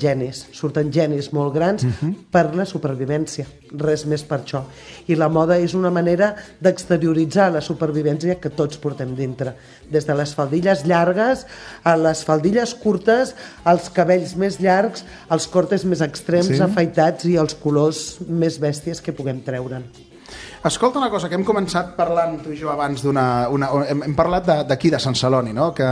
Speaker 5: genis molt grans per la supervivència, res més per això. I la moda és una manera d'exterioritzar la supervivència que tots portem dintre, des de les faldilles llargues a les faldilles curtes, els cabells més llargs, els cortes més extrems, afaitats i els colors més bèsties que puguem treure'n.
Speaker 1: Escolta una cosa, que hem començat parlant tu i jo abans hem parlat d'aquí, de Sant Celoni, no? Que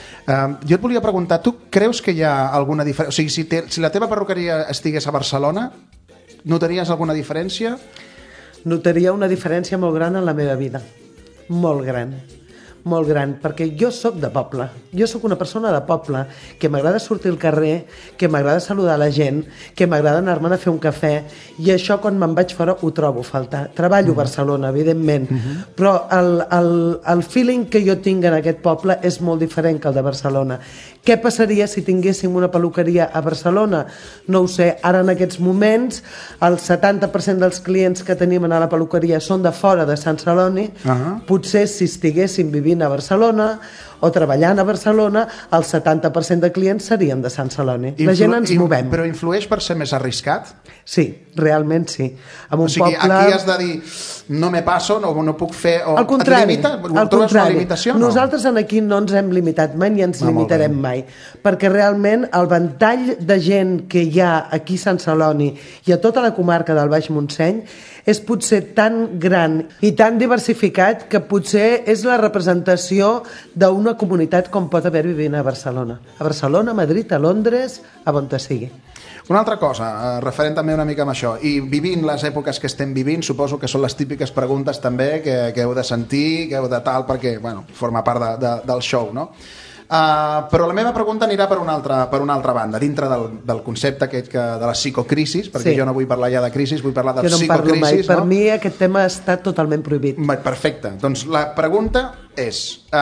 Speaker 1: jo et volia preguntar, tu creus que hi ha alguna diferència? O sigui, si la teva perruqueria estigués a Barcelona, notaries alguna diferència?
Speaker 5: Notaria una diferència molt gran en la meva vida, molt gran. molt gran, perquè jo sóc de poble, jo sóc una persona de poble, que m'agrada sortir al carrer, que m'agrada saludar la gent, que m'agrada anar-me'n a fer un cafè, i això quan me'n vaig fora ho trobo a faltar. Treballo a Barcelona, evidentment, però el feeling que jo tinc en aquest poble és molt diferent que el de Barcelona. Què passaria si tinguéssim una peluqueria a Barcelona? No ho sé, ara en aquests moments el 70% dels clients que tenim a la peluqueria són de fora de Sant Celoni. Potser si estiguéssim vivint a Barcelona o treballant a Barcelona, el 70% de clients serien de Sant Celoni. La gent ens movem.
Speaker 1: Però influeix per ser més arriscat?
Speaker 5: Sí, realment sí.
Speaker 1: O sigui, aquí has de dir no me passo, no puc fer...
Speaker 5: Al contrari.
Speaker 1: Trobes una limitació?
Speaker 5: Nosaltres aquí no ens hem limitat mai ni ens limitarem mai, perquè realment el ventall de gent que hi ha aquí a Sant Celoni i a tota la comarca del Baix Montseny és potser tan gran i tan diversificat que potser és la representació d'una comunitat com pot haver vivint a Barcelona. A Barcelona, a Madrid, a Londres, a on te sigui.
Speaker 1: Una altra cosa, referent també una mica amb això, i vivint les èpoques que estem vivint, suposo que són les típiques preguntes també que heu de sentir, que heu de tal, perquè forma part del show, no? Però la meva pregunta anirà per una altra banda, dintre del concepte aquest de la psicocrisis, perquè jo no vull parlar ja de crisis, vull parlar de psicocrisis. Jo no en parlo mai.
Speaker 5: Per mi aquest tema està totalment prohibit.
Speaker 1: Perfecte. Doncs la pregunta és,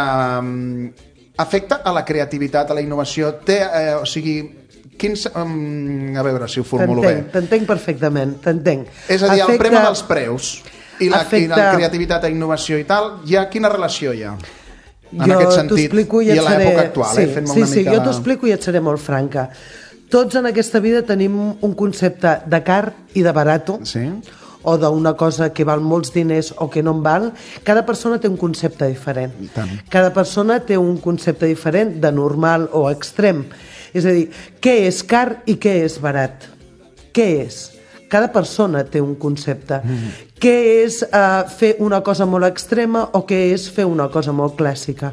Speaker 1: afecta a la creativitat, a la innovació? O sigui, a veure si ho formulo bé.
Speaker 5: T'entenc perfectament, t'entenc.
Speaker 1: És a dir, el premi dels preus i la creativitat i innovació i tal, quina relació hi ha? En aquest sentit, i a l'època actual,
Speaker 5: sí, jo t'ho explico i et seré molt franca. Tots en aquesta vida tenim un concepte de car i de barato, o d'una cosa que val molts diners o que no en val. Cada persona té un concepte diferent. Cada persona té un concepte diferent de normal o extrem. És a dir, què és car i què és barat? Què és? Cada persona té un concepte. Què és fer una cosa molt extrema o què és fer una cosa molt clàssica?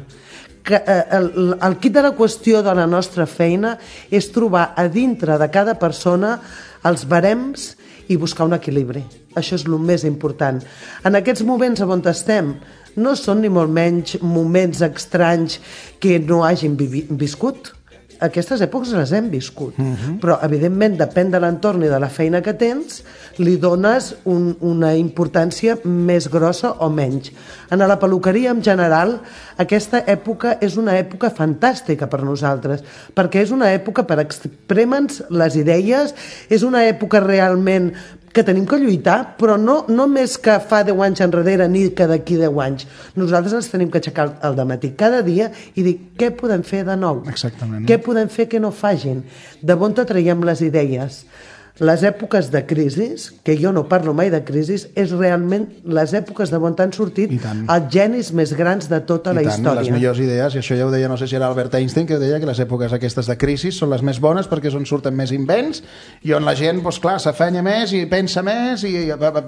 Speaker 5: El quid de la qüestió de la nostra feina és trobar a dintre de cada persona els barems i buscar un equilibri. Això és el més important. En aquests moments on estem no són ni molt menys moments estranys que no hagin viscut. Aquestes èpoques les hem viscut, però evidentment depèn de l'entorn i de la feina que tens, li dones una importància més grossa o menys. En la peluqueria en general aquesta època és una època fantàstica per nosaltres, perquè és una època per expremens les idees, és una època realment que tenim que lluitar, però no més que fa 10 anys enrere ni que d'aquí 10 anys. Nosaltres ens tenim que aixecar al dematí cada dia i dir què podem fer de nou?
Speaker 1: Exactament.
Speaker 5: Què podem fer que no facin? De on traiem les idees? Les èpoques de crisis, que jo no parlo mai de crisis, és realment les èpoques de on han sortit els genis més grans de tota la història.
Speaker 1: Les millors idees, i això ja ho deia, no sé si era Albert Einstein, que deia que les èpoques aquestes de crisis són les més bones perquè és on surten més invents i on la gent, doncs clar, s'afanya més i pensa més i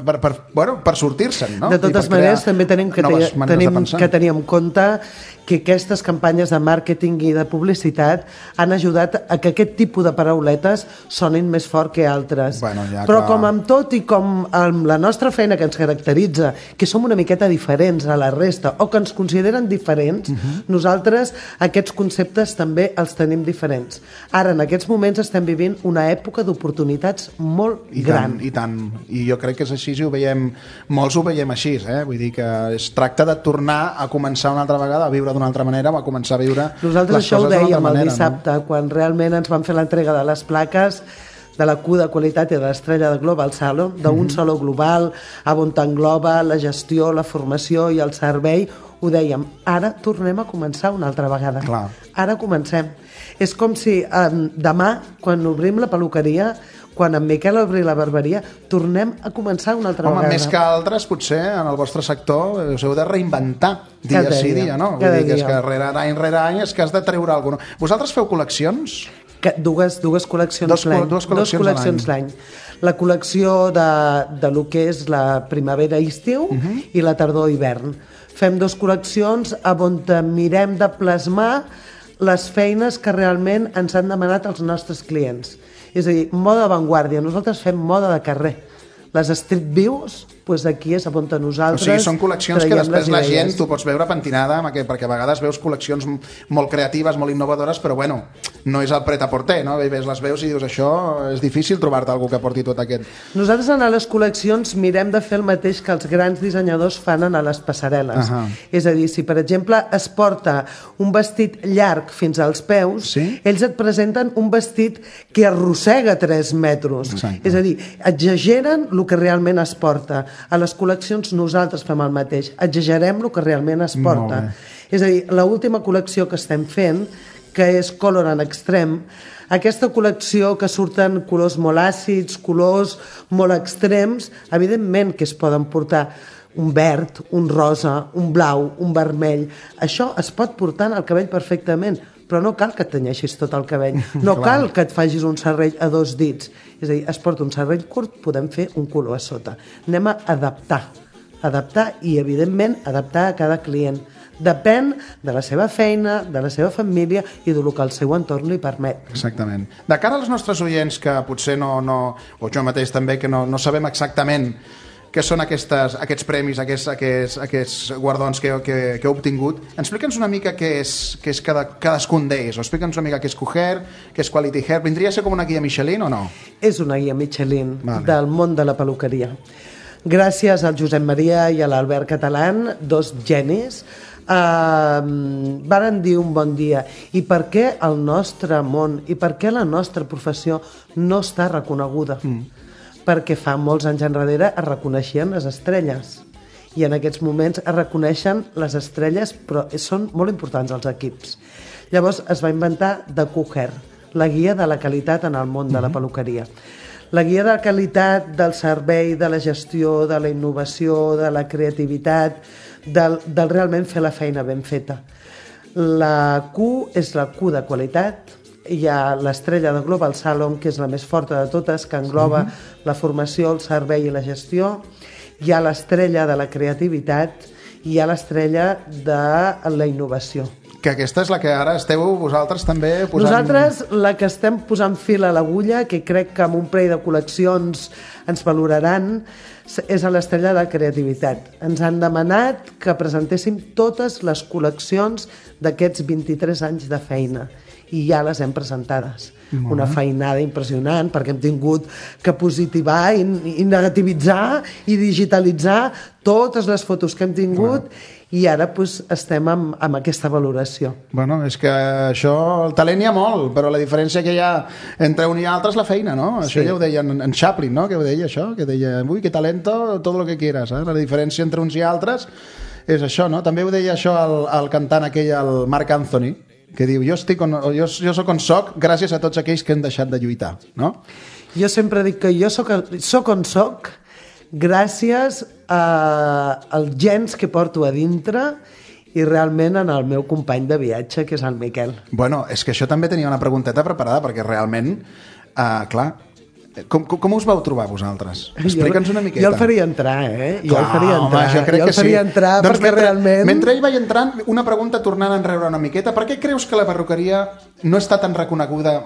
Speaker 1: per sortir-se'n, no?
Speaker 5: De totes maneres, també tenim que tenir en compte que aquestes campanyes de màrqueting i de publicitat han ajudat a que aquest tipus de parauletes sonin més fort que altres. Però com amb tot i com amb la nostra feina que ens caracteritza, que som una miqueta diferents a la resta o que ens consideren diferents, nosaltres aquests conceptes també els tenim diferents. Ara, en aquests moments estem vivint una època d'oportunitats molt gran.
Speaker 1: I tant. I jo crec que és així, molts ho veiem així, vull dir que es tracta de tornar a començar una altra vegada a viure d'una altra manera, va començar a viure
Speaker 5: nosaltres les coses d'una altra manera. Nosaltres això ho dèiem el dissabte, quan realment ens van fer l'entrega de les plaques de la Q de qualitat i de l'estrella de Global Salon, d'un saló global, on t'engloba la gestió, la formació i el servei, ho dèiem, ara tornem a començar una altra vegada. Ara comencem. És com si demà, quan obrim la peluqueria, quan en Miquel obri la barberia, tornem a començar una altra vegada.
Speaker 1: Més que altres, potser, en el vostre sector, us heu de reinventar dia sí dia, no? Vull dir que és que rere any és que has de treure alguna cosa. Vosaltres feu col·leccions?
Speaker 5: Dues col·leccions l'any. Dues col·leccions l'any. La col·lecció de lo que és la primavera-estiu i la tardor-hivern. Fem dues col·leccions on mirem de plasmar les feines que realment ens han demanat els nostres clients. És a dir, moda d'avantguàrdia. Nosaltres fem moda de carrer. Les street views doncs aquí és on nosaltres...
Speaker 1: O sigui, són col·leccions que després la gent tu pots veure pentinada, perquè a vegades veus col·leccions molt creatives, molt innovadores, però bueno, no és el pret-a-porter, no? Les veus i dius, això és difícil trobar-te algú que porti tot aquest...
Speaker 5: Nosaltres a les col·leccions mirem de fer el mateix que els grans dissenyadors fan a les passarel·les. És a dir, si per exemple es porta un vestit llarg fins als peus, ells et presenten un vestit que arrossega 3 metres. És a dir, exageren el que realment es porta. A les col·leccions nosaltres fem el mateix, exagerem el que realment es porta. És a dir, l'última col·lecció que estem fent, que és Color and Extreme, aquesta col·lecció que surten colors molt àcids, colors molt extrems, evidentment que es poden portar un verd, un rosa, un blau, un vermell. Això es pot portar en el cabell perfectament, però no cal que et tenyeixis tot el cabell, no cal que et facis un serrell a 2 dits. És a dir, es porta un serrell curt, podem fer un color a sota. Anem a adaptar i, evidentment, adaptar a cada client. Depèn de la seva feina, de la seva família i del que el seu entorn li permet.
Speaker 1: Exactament. De cara als nostres oients que potser no o jo mateix també, que no sabem exactament què són aquests premis, aquests guardons que heu obtingut, explica'ns una mica què és cadascun d'ells, o explica'ns una mica què és Q-Hair, què és Quality Hair. Vindria a ser com una guia Michelin o no?
Speaker 5: És una guia Michelin del món de la peluqueria. Gràcies al Josep Maria i a l'Albert Catalán, 2 genis, varen dir un bon dia, i per què el nostre món i per què la nostra professió no està reconeguda? Perquè fa molts anys enrere es reconeixien les estrelles i en aquests moments es reconeixen les estrelles, però són molt importants els equips. Llavors es va inventar The Q-Hair, la guia de la qualitat en el món de la peluqueria. La guia de la qualitat, del servei, de la gestió, de la innovació, de la creativitat, del realment fer la feina ben feta. La Q és la Q de qualitat. Hi ha l'estrella de Global Salon, que és la més forta de totes, que engloba la formació, el servei i la gestió. Hi ha l'estrella de la creativitat i hi ha l'estrella de la innovació.
Speaker 1: Que aquesta és la que ara esteu vosaltres també posant...
Speaker 5: Nosaltres la que estem posant fil a l'agulla, que crec que amb un parell de col·leccions ens valoraran, és a l'estrella de la creativitat. Ens han demanat que presentéssim totes les col·leccions d'aquests 23 anys de feina i ja les hem presentades. Una feinada impressionant, perquè hem tingut que positivar i negativitzar i digitalitzar totes les fotos que hem tingut i ara estem amb aquesta valoració.
Speaker 1: Bueno, és que això, el talent hi ha molt, però la diferència que hi ha entre un i altre és la feina, no? Això ja ho deia en Chaplin, no? Que ho deia això, que deia, ui, que talento, tot lo que quieras, eh? La diferència entre uns i altres és això, no? També ho deia això el cantant aquell, el Marc Anthony, que diu, jo soc on soc gràcies a tots aquells que han deixat de lluitar, no?
Speaker 5: Jo sempre dic que jo soc on soc gràcies als gens que porto a dintre i realment en el meu company de viatge, que és el Miquel.
Speaker 1: Bueno, és que això també tenia una pregunteta preparada, perquè realment, clar, com us vau trobar vosaltres? Explica'ns una miqueta.
Speaker 5: Jo el faria entrar,
Speaker 1: Jo el faria entrar doncs
Speaker 5: perquè realment...
Speaker 1: Mentre ell vaig entrant, una pregunta tornant a enreure una miqueta. Per què creus que la perruqueria no està tan reconeguda,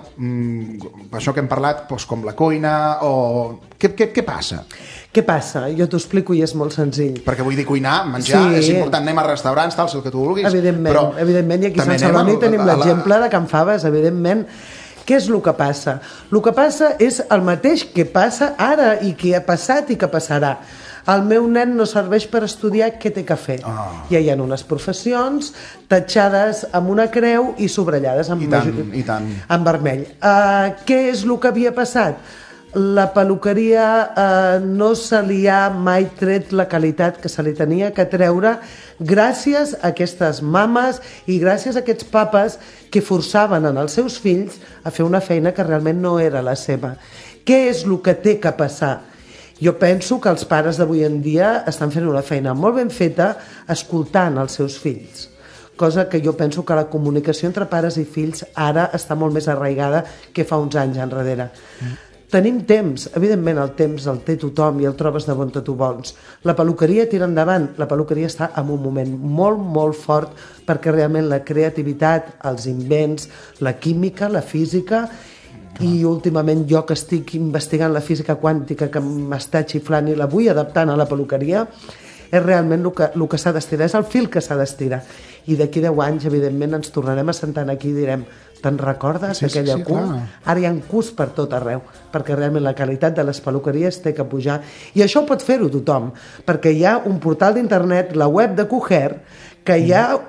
Speaker 1: això que hem parlat, com la cuina, o... Què passa?
Speaker 5: Què passa? Jo t'ho explico i és molt senzill.
Speaker 1: Perquè vull dir, cuinar, menjar, és important, anem a restaurants, tal, el que tu vulguis.
Speaker 5: Evidentment, i aquí a Sant Celoni tenim l'exemple de Can Faves, evidentment. Què és el que passa? El que passa és el mateix que passa ara i que ha passat i que passarà. El meu nen no serveix per estudiar, què té que fer? Ja hi ha unes professions tatxades amb una creu i subratllades amb vermell. Què és el que havia passat? La peluqueria no se li ha mai tret la qualitat que se li tenia que treure gràcies a aquestes mames i gràcies a aquests papes que forçaven en els seus fills a fer una feina que realment no era la seva. Què és el que té que passar? Jo penso que els pares d'avui en dia estan fent una feina molt ben feta escoltant els seus fills, cosa que jo penso que la comunicació entre pares i fills ara està molt més arraigada que fa uns anys enrere. Tenim temps, evidentment el temps el té tothom i el trobes de bon tu vols. La peluqueria tira endavant, la peluqueria està en un moment molt, molt fort perquè realment la creativitat, els invents, la química, la física i últimament jo que estic investigant la física quàntica que m'està xiflant i la vull adaptant a la peluqueria, és realment el que s'ha d'estirar, és el fil que s'ha d'estirar. I d'aquí 10 anys, evidentment, ens tornarem a sentar aquí i direm, te'n recordes d'aquella Q? Ara hi ha Qs per tot arreu, perquè realment la qualitat de les peluqueries té que pujar. I això pot fer-ho tothom, perquè hi ha un portal d'internet, la web de Q-Hair, que hi ha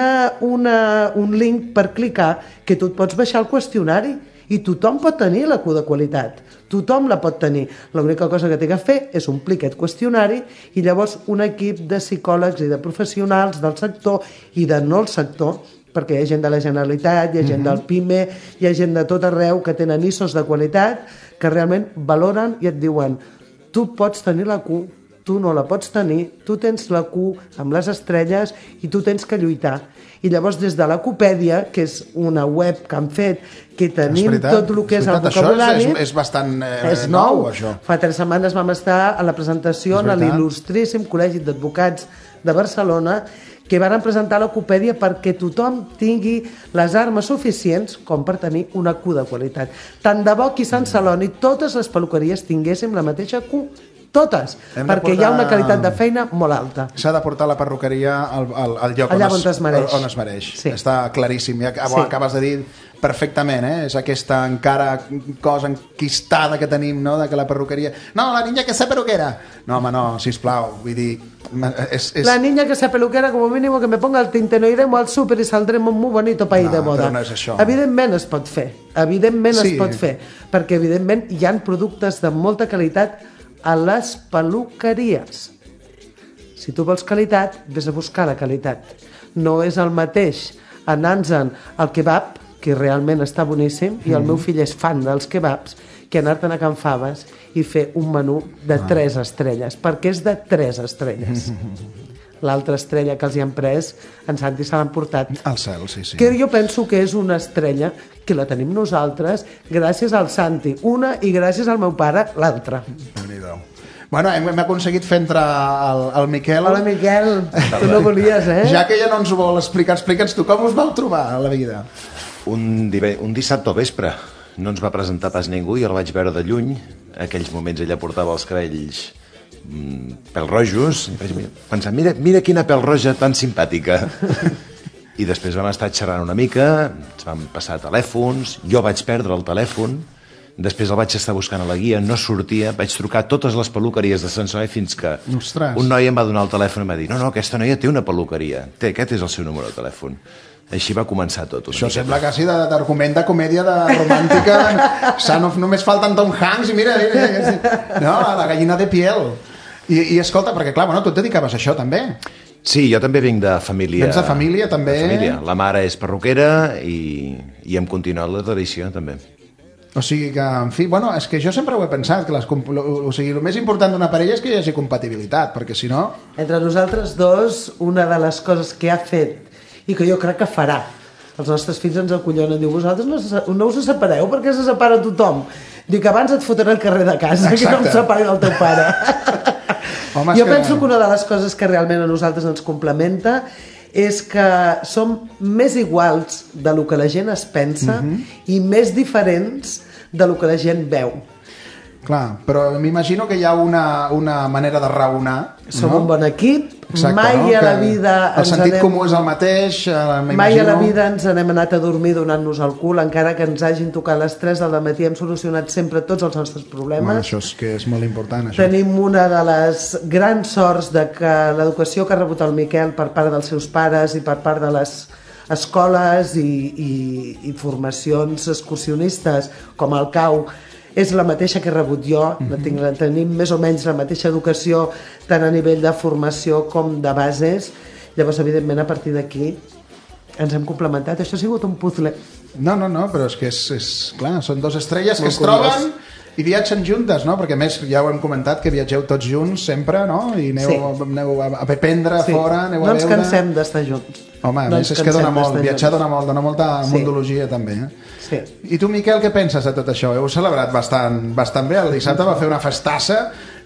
Speaker 5: un link per clicar que tu et pots baixar el qüestionari i tothom pot tenir la Q de qualitat. Tothom la pot tenir. L'única cosa que té que fer és omplir aquest qüestionari i llavors un equip de psicòlegs i de professionals del sector i de no el sector, perquè hi ha gent de la Generalitat, hi ha gent del PIME, hi ha gent de tot arreu que tenen ISOs de qualitat que realment valoren i et diuen tu pots tenir la Q, tu no la pots tenir, tu tens la Q amb les estrelles i tu tens que lluitar. I llavors des de la Qpèdia, que és una web que han fet, que tenim tot el que és el vocabulari...
Speaker 1: Això és bastant nou, això.
Speaker 5: Fa 3 setmanes vam estar a la presentació a l'il·lustríssim Col·legi d'Advocats de Barcelona, que van presentar la Qpèdia perquè tothom tingui les armes suficients com per tenir una Q de qualitat. Tant de bo que a Sant Celoni totes les peluqueries tinguéssim la mateixa Q, totes, perquè hi ha una qualitat de feina molt alta.
Speaker 1: S'ha de portar la perruqueria al lloc on es mereix. Sí. Està claríssim. Ja acabes de dir perfectament, és aquesta encara cosa enquistada que tenim, no?, de que la perruqueria... No, la niña que sea peluquera. No, home, no, sisplau, vull dir...
Speaker 5: La niña que sea peluquera, como mínimo que me ponga el tinte, no iremos al súper y saldremos muy bonito país de boda.
Speaker 1: Però no és això.
Speaker 5: Evidentment es pot fer, es pot fer, perquè evidentment hi ha productes de molta qualitat a les peluqueries. Si tu vols qualitat, vés a buscar la qualitat. No és el mateix anar-se'n al kebab, que realment està boníssim, i el meu fill és fan dels kebabs, que anar-te'n a Can Faves i fer un menú de 3 estrelles, perquè és de 3 estrelles. L'altra estrella que els hi han pres, en Santi se l'han portat.
Speaker 1: Al cel, sí.
Speaker 5: Que jo penso que és una estrella que la tenim nosaltres gràcies al Santi, una, i gràcies al meu pare, l'altra.
Speaker 1: Bueno, hem aconseguit fer entrar el Miquel.
Speaker 5: Hola, Miquel. Tu no volies,
Speaker 1: Ja que ella no ens ho vol explicar, explica'ns tu com us vau trobar a la vida.
Speaker 6: Un dissabte al vespre. No ens va presentar pas ningú i el vaig veure de lluny. En aquells moments ella portava els cabells pèl rojos. I vaig pensar, mira quina pèl roja tan simpàtica. I després vam estar xerrant una mica, ens vam passar telèfons, jo vaig perdre el telèfon, després el vaig estar buscant a la guia, no sortia, vaig trucar totes les peluqueries de Sant Celoni fins que un noi em va donar el telèfon i em va dir no, aquesta noia té una peluqueria, aquest és el seu número de telèfon. Així va començar tot.
Speaker 1: Això sembla quasi d'argument de comèdia romàntica. Només falten Tom Hanks i mira, no, la gallina de piel. I escolta, perquè clar, tu et dedicaves a això també.
Speaker 6: Sí, jo també vinc de família.
Speaker 1: Vens de família, també?
Speaker 6: De família. La mare és perruquera i hem continuat la tradició, també.
Speaker 1: O sigui que, en fi, és que jo sempre ho he pensat, que el més important d'una parella és que hi hagi compatibilitat, perquè si no...
Speaker 5: Entre nosaltres dos, una de les coses que ha fet i que jo crec que farà, els nostres fills ens acollonen, diu, vosaltres no us separeu perquè se separa tothom. Diu que abans et fotré al carrer de casa. Exacte. Que no em separi del teu pare. Jo penso que una de les coses que realment a nosaltres ens complementa és que som més iguals de lo que la gent es pensa i més diferents de lo que la gent veu.
Speaker 1: Clar, però m'imagino que hi ha una manera de raonar.
Speaker 5: Som un bon equip. Exacte, mai a la vida...
Speaker 1: El sentit comú és el mateix, m'imagino.
Speaker 5: Mai a la vida ens n'hem anat a dormir donant-nos el cul, encara que ens hagin tocat les 3 del matí, hem solucionat sempre tots els nostres problemes.
Speaker 1: Això és que és molt important, això.
Speaker 5: Tenim una de les grans sorts de que l'educació que ha rebut el Miquel per part dels seus pares i per part de les escoles i formacions excursionistes com el CAU és la mateixa que he rebut jo. Tenim més o menys la mateixa educació tant a nivell de formació com de bases. Llavors, evidentment, a partir d'aquí ens hem complementat. Això ha sigut un puzzle.
Speaker 1: No, però és que és clar, són 2 estrelles que es troben i viatgen juntes, no? Perquè a més ja ho hem comentat que viatgeu tots junts sempre, no? I aneu a prendre fora, aneu a veure...
Speaker 5: No ens cansem d'estar junts.
Speaker 1: Home, a més és que dona molt, viatjar dona molta mondologia també.
Speaker 5: Sí.
Speaker 1: I tu, Miquel, què penses de tot això? Heu celebrat bastant bé, el dissabte va fer una festassa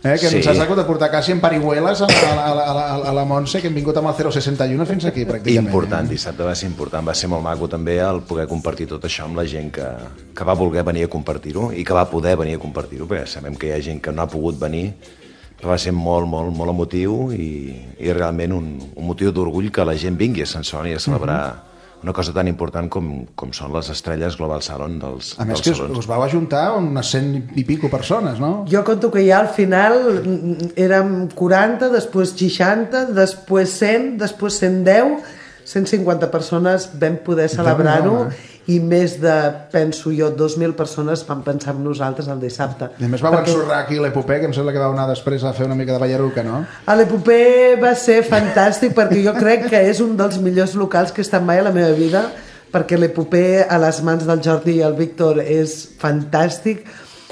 Speaker 1: que ens has hagut de portar quasi en parihueles a la Montse, que hem vingut amb el 061 fins aquí, pràcticament.
Speaker 6: Important, dissabte va ser important, va ser molt maco també el poder compartir tot això amb la gent que va voler venir a compartir-ho i que va poder venir a compartir-ho, perquè sabem que hi ha gent que no ha pogut venir, però va ser molt, molt, molt emotiu i realment un motiu d'orgull que la gent vingui a Sant Celoni a celebrar una cosa tan important com són les estrelles Global Salon dels salons.
Speaker 1: A més que us vau ajuntar unes 100 i pico persones, no?
Speaker 5: Jo conto que ja al final érem 40, després 60, després 100, després 110, 150 persones vam poder celebrar-ho i més de, penso jo, 2.000 persones van pensar en nosaltres el dissabte.
Speaker 1: I a més vau ensorrar aquí l'Epopé, que em sembla que vau anar després a fer una mica de ballaruca, no?
Speaker 5: L'Epopé va ser fantàstic perquè jo crec que és un dels millors locals que he estat mai a la meva vida, perquè l'Epopé a les mans del Jordi i el Víctor és fantàstic.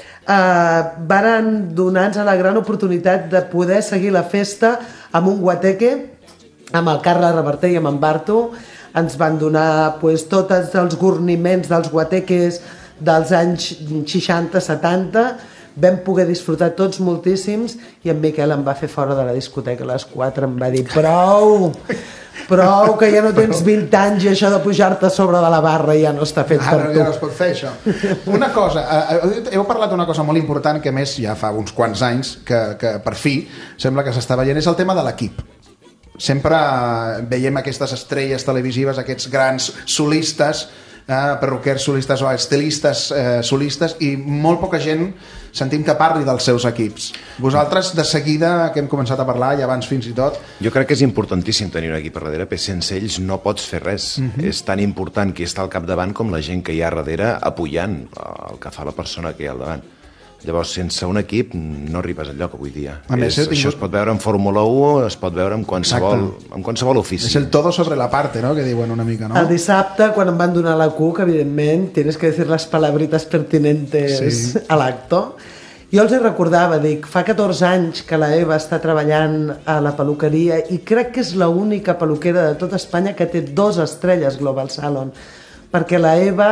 Speaker 5: Varen donar-nos la gran oportunitat de poder seguir la festa amb un guateque, amb el Carles Reverter i amb en Barto. Ens van donar tots els gorniments dels guateques dels anys 60-70, vam poder disfrutar tots moltíssims i en Miquel em va fer fora de la discoteca a les 4, em va dir prou, que ja no tens 20 anys i això de pujar-te a sobre de la barra ja no està fet per tu.
Speaker 1: Ja no es pot fer això. Una cosa, heu parlat d'una cosa molt important que a més ja fa uns quants anys que per fi sembla que s'està veient, és el tema de l'equip. Sempre veiem aquestes estrelles televisives, aquests grans solistes, perruquers solistes o estilistes solistes, i molt poca gent sentim que parli dels seus equips. Vosaltres, de seguida, que hem començat a parlar, i abans fins i tot...
Speaker 6: Jo crec que és importantíssim tenir un equip a darrere, perquè sense ells no pots fer res. És tan important qui està al capdavant com la gent que hi ha darrere apoyant el que fa la persona que hi ha al davant. Llavors, sense un equip no arribes enlloc avui dia. Això es pot veure en Fórmula 1, es pot veure en qualsevol ofici.
Speaker 1: És el todo sobre la parte, ¿no?, que diuen una mica, no?
Speaker 5: El dissabte, quan em van donar la CUC, evidentment, tienes que decir las palabritas pertinentes a l'acto. Jo els recordava, dic, fa 14 anys que la Eva està treballant a la peluqueria i crec que és l'única peluquera de tota Espanya que té 2 estrelles Global Salon, perquè la Eva...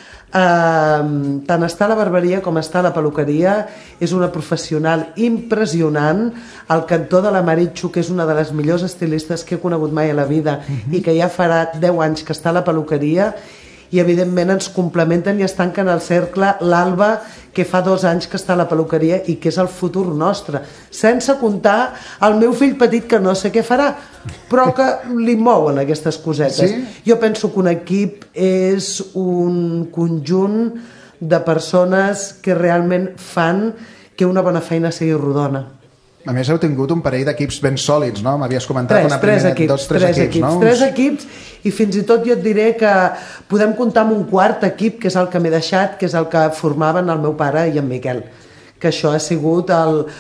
Speaker 5: tant està a la barberia com està a la peluqueria, és una professional impressionant. Al cantó de la Maritxu, que és una de les millors estilistes que he conegut mai a la vida i que ja farà 10 anys que està a la peluqueria, i evidentment ens complementen i es tanquen el cercle l'Alba, que fa 2 anys que està a la peluqueria i que és el futur nostre, sense comptar el meu fill petit que no sé què farà, però que li mouen aquestes cosetes. Jo penso que un equip és un conjunt de persones que realment fan que una bona feina sigui rodona.
Speaker 1: A més, heu tingut un parell d'equips ben sòlids, no? M'havies comentat
Speaker 5: tres equips, i fins i tot jo et diré que podem comptar amb un quart equip, que és el que m'he deixat, que és el que formaven el meu pare i en Miquel, que això ha sigut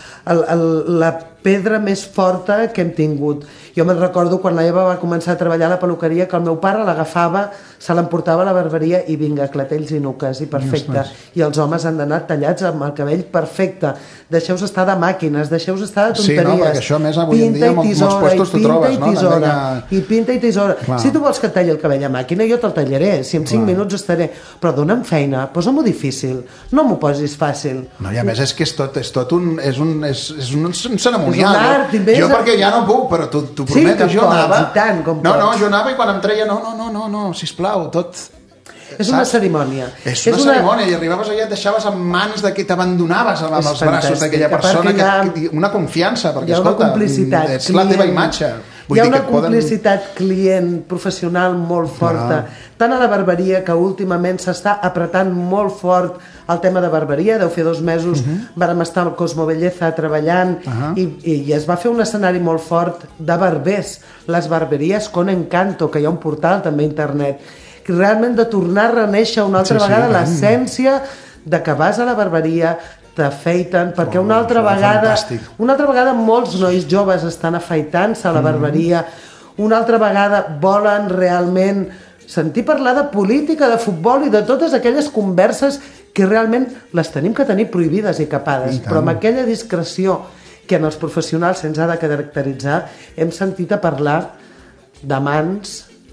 Speaker 5: la pedra més forta que hem tingut. Jo me'n recordo quan la Eva va començar a treballar a la peluqueria que el meu pare l'agafava, se l'emportava a la barberia i vinga, clatells i nuques, i perfecte. I els homes han d'anar tallats amb el cabell perfecte. Deixeu-vos estar de màquines, deixeu-vos estar de tonteries.
Speaker 1: Sí, no, perquè això més avui en dia en molts puestos t'ho trobes, no?
Speaker 5: I pinta i tisora. Si tu vols que et talli el cabell a màquina, jo te'l tallaré, si en 5 minuts estaré. Però dona'm feina, posa-m'ho difícil, no m'ho posis fàcil.
Speaker 1: No, i a més és que és tot un ceremonial. Jo perquè ja no puc, però t'ho prometo, jo anava. Jo anava i quan em treia, no, sisplau, tot...
Speaker 5: És una cerimònia.
Speaker 1: És una cerimònia, i arribaves allà i et deixaves en mans de que t'abandonaves amb els braços d'aquella persona, una confiança, perquè escolta, és la teva imatge.
Speaker 5: Hi ha una complicitat client-professional molt forta, tant a la barberia, que últimament s'està apretant molt fort el tema de barberia. Deu fer 2 mesos vàrem estar al Cosmo Belleza treballant i es va fer un escenari molt fort de barbers, les barberies con Encanto, que hi ha un portal també a internet, que realment de tornar a reneixer una altra vegada l'essència de que vas a la barberia, t'afeiten, perquè una altra vegada molts nois joves estan afaitant-se a la barberia, una altra vegada volen realment sentir parlar de política, de futbol i de totes aquelles converses que realment les tenim que tenir prohibides i capades, però amb aquella discreció que en els professionals se'ns ha de caracteritzar. Hem sentit a parlar de mans,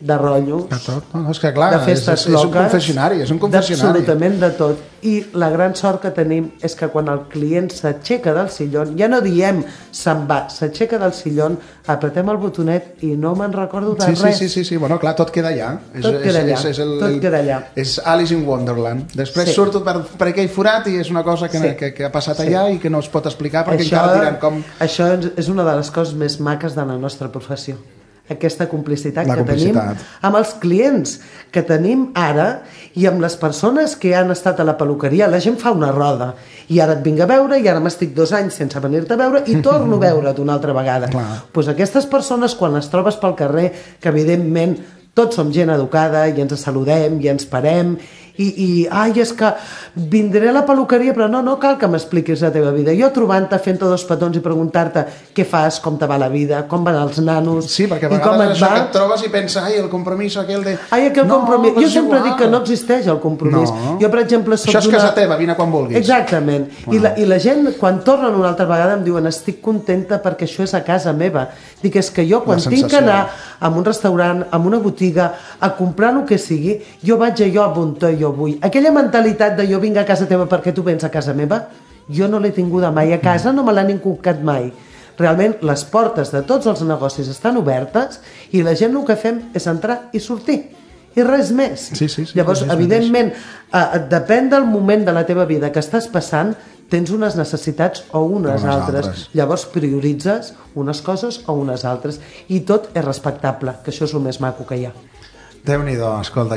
Speaker 5: de rotllos,
Speaker 1: és que clar,
Speaker 5: de festes loques,
Speaker 1: és un confessionari.
Speaker 5: Absolutament de tot. I la gran sort que tenim és que quan el client s'aixeca del sillón, ja no diem se'n va, s'aixeca del sillón, apretem el botonet i no me'n recordo de res.
Speaker 1: Sí, bueno, clar, tot queda allà.
Speaker 5: Tot queda allà.
Speaker 1: És Alice in Wonderland. Després surto per aquell forat i és una cosa que ha passat allà i que no es pot explicar perquè encara diran com...
Speaker 5: Això és una de les coses més maques de la nostra professió. Aquesta complicitat que tenim amb els clients que tenim ara i amb les persones que han estat a la peluqueria. La gent fa una roda i ara et vinc a veure i ara m'estic 2 anys sense venir-te a veure i torno a veure't una altra vegada. Doncs aquestes persones, quan les trobes pel carrer, que evidentment tots som gent educada i ens saludem i ens parem i és que vindré a la peluqueria però no cal que m'expliquis la teva vida, jo trobant-te, fent-te 2 petons i preguntar-te què fas, com te va la vida, com van els nanos,
Speaker 1: sí, perquè a vegades això que et trobes i penses el compromís aquell de...
Speaker 5: compromís, jo sempre dic que no existeix el compromís, jo per exemple soc
Speaker 1: això és casa teva, vine quan vulguis.
Speaker 5: Exactament, i la gent quan tornen una altra vegada em diuen estic contenta perquè això és a casa meva, dic és que jo quan tinc que anar a un restaurant, a una botiga, a comprar el que sigui, jo vaig allò a on jo vull. Aquella mentalitat de jo vinc a casa teva perquè tu vens a casa meva, jo no l'he tinguda mai a casa, no me l'han inculcat mai. Realment, les portes de tots els negocis estan obertes i la gent el que fem és entrar i sortir. I res més. Llavors, evidentment, depèn del moment de la teva vida que estàs passant, tens unes necessitats o unes altres. Llavors prioritzes unes coses o unes altres. I tot és respectable, que això és el més maco que hi ha.
Speaker 1: Déu-n'hi-do, escolta,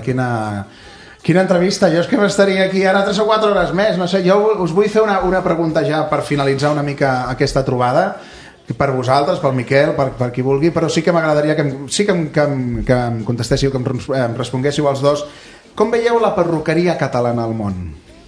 Speaker 1: quina entrevista. Jo és que m'estaria aquí ara 3 o 4 hores més. No sé, jo us vull fer una pregunta ja per finalitzar una mica aquesta trobada, per vosaltres, pel Miquel, per qui vulgui, però sí que m'agradaria que em contestéssiu, que em responguéssiu els dos. Com veieu la perruqueria catalana al món?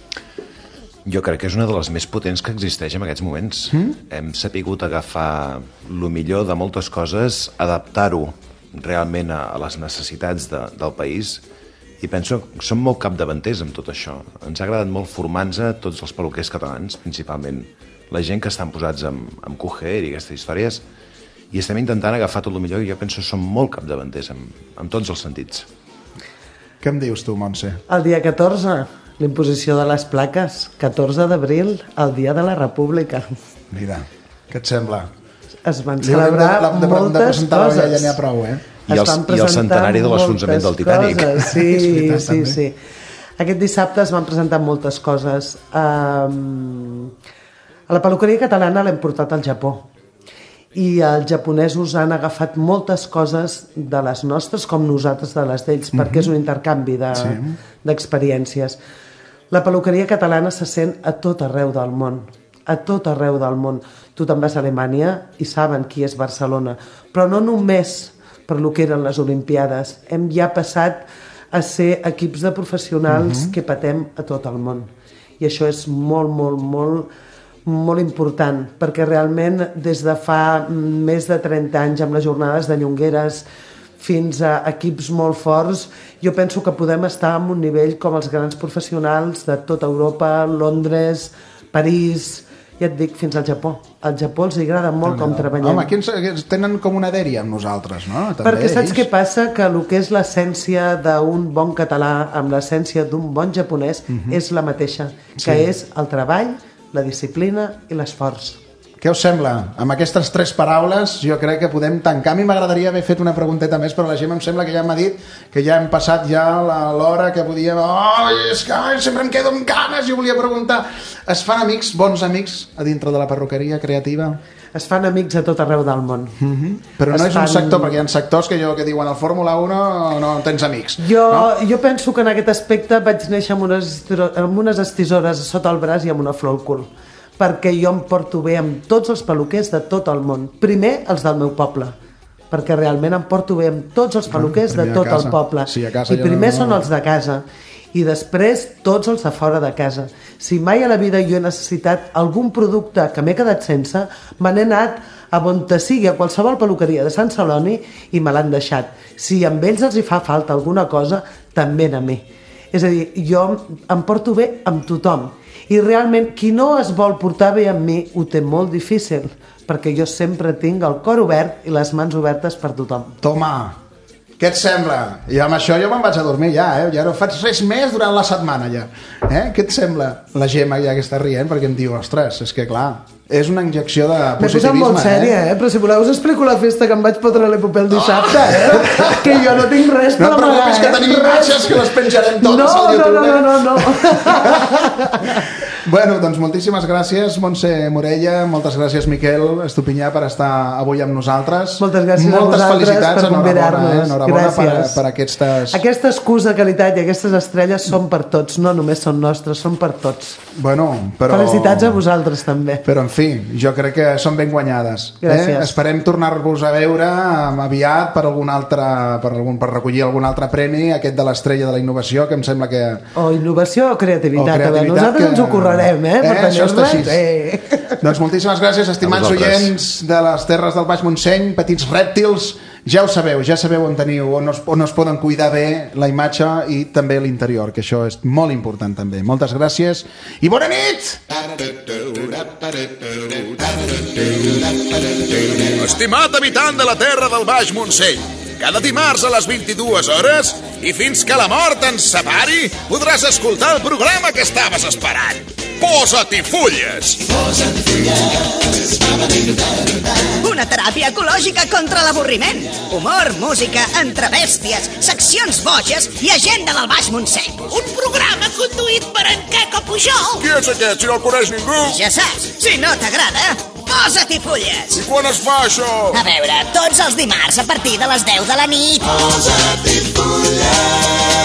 Speaker 6: Jo crec que és una de les més potents que existeix en aquests moments. Hem sapigut agafar el millor de moltes coses, adaptar-ho realment a les necessitats del país, i penso que som molt capdavanters amb tot això. Ens ha agradat molt formar-nos tots els peluquers catalans, principalment la gent que estan posats amb Cujer i aquestes històries, i estem intentant agafar tot el millor i jo penso que som molt capdavanters en tots els sentits.
Speaker 1: Què em dius tu, Montse?
Speaker 5: El dia 14, l'imposició de les plaques, 14 d'abril, el dia de la República.
Speaker 1: Mira, què et sembla?
Speaker 5: Es van celebrar moltes coses.
Speaker 1: Ja n'hi ha prou,
Speaker 6: I el centenari de l'esfonçament del Titanic.
Speaker 5: Sí. Aquest dissabte es van presentar moltes coses. A la peluqueria catalana l'hem portat al Japó. I els japonesos han agafat moltes coses de les nostres com nosaltres de les d'ells, perquè és un intercanvi d'experiències. La peluqueria catalana se sent a tot arreu del món. A tot arreu del món. Tu te'n vas a Alemanya i saben qui és Barcelona. Però no només per lo que eren les Olimpiades. Hem ja passat a ser equips de professionals que patem a tot el món. I això és molt, molt, molt, molt important, perquè realment des de fa més de 30 anys amb les jornades de Llongueres fins a equips molt forts, jo penso que podem estar en un nivell com els grans professionals de tota Europa, Londres, París, ja et dic, fins al Japó. Al Japó els agrada molt com treballem.
Speaker 1: Home, aquí tenen com una dèria amb nosaltres, no? També
Speaker 5: perquè saps què passa? Que el que és l'essència d'un bon català amb l'essència d'un bon japonès és la mateixa, que és el treball, la disciplina i l'esforç.
Speaker 1: Què us sembla? Amb aquestes 3 paraules jo crec que podem tancar. A mi m'agradaria haver fet una pregunteta més, però la gent em sembla que ja m'ha dit que ja hem passat ja l'hora que podíem... és que sempre em quedo amb ganes, jo volia preguntar. Es fan amics, bons amics, a dintre de la perruqueria creativa?
Speaker 5: Es fan amics a tot arreu del món.
Speaker 1: Però no és un sector, perquè hi ha sectors que diuen al Fórmula 1 no tens amics.
Speaker 5: Jo penso que en aquest aspecte vaig néixer amb unes estisores sota el braç i amb una flor al cul, perquè jo em porto bé amb tots els peluquers de tot el món. Primer, els del meu poble, perquè realment em porto bé amb tots els peluquers de tot el poble. I primer són els de casa, i després tots els de fora de casa. Si mai a la vida jo he necessitat algun producte que m'he quedat sense, me n'he anat a on te sigui, a qualsevol peluqueria de Sant Celoni, i me l'han deixat. Si amb ells els hi fa falta alguna cosa, també a mi. És a dir, jo em porto bé amb tothom. I realment, qui no es vol portar bé amb mi ho té molt difícil, perquè jo sempre tinc el cor obert i les mans obertes per tothom.
Speaker 1: Toma! Què et sembla? I amb això jo me'n vaig a dormir ja, ja no faig res més durant la setmana ja. Què et sembla? La Gemma ja que està rient perquè em diu, ostres, és que clar, és una injecció de positivisme.
Speaker 5: M'he posat molt sèria, però si voleu us explico la festa que em vaig fotre a l'Epopé el dissabte, que jo no tinc res per amagar.
Speaker 1: No et preocupis que tenim imatges que les penjarem totes al YouTube.
Speaker 5: No.
Speaker 1: Bueno, doncs moltíssimes gràcies, Montse Morella, moltes gràcies, Miquel Estupinyà, per estar avui amb nosaltres.
Speaker 5: Moltes gràcies a vosaltres per convidar-nos.
Speaker 1: Enhorabona per aquestes...
Speaker 5: Aquesta excusa, qualitat i aquestes estrelles són per tots, no només són nostres, són per tots.
Speaker 1: Bueno, però...
Speaker 5: Felicitats a vosaltres també.
Speaker 1: Però, en fi, jo crec que són ben guanyades.
Speaker 5: Gràcies.
Speaker 1: Esperem tornar-vos a veure aviat per recollir algun altre premi, aquest de l'Estrella de la Innovació, que em sembla que...
Speaker 5: O innovació o creativitat. Nosaltres ens ho currarem, per
Speaker 1: això està així. Doncs moltíssimes gràcies, estimats oients de les terres del Baix Montseny, petits rèptils, ja sabeu on teniu, on es poden cuidar bé la imatge i també l'interior, que això és molt important també. Moltes gràcies i bona nit!
Speaker 7: Estimat habitant de la terra del Baix Montseny, cada dimarts a les 22 hores i fins que la mort ens separi podràs escoltar el programa que estaves esperant. Posa-t'hi fulles!
Speaker 8: Una teràpia ecològica contra l'avorriment. Humor, música, entrebèsties, seccions boges i agenda del Baix Montseny.
Speaker 9: Un programa conduït per en Queco Pujol.
Speaker 7: Qui és aquest, si no el coneix ningú?
Speaker 8: Ja saps, si no t'agrada, posa-t'hi fulles.
Speaker 7: I quan es fa això?
Speaker 8: A veure, tots els dimarts a partir de les 10 de la nit.
Speaker 9: Posa-t'hi fulles.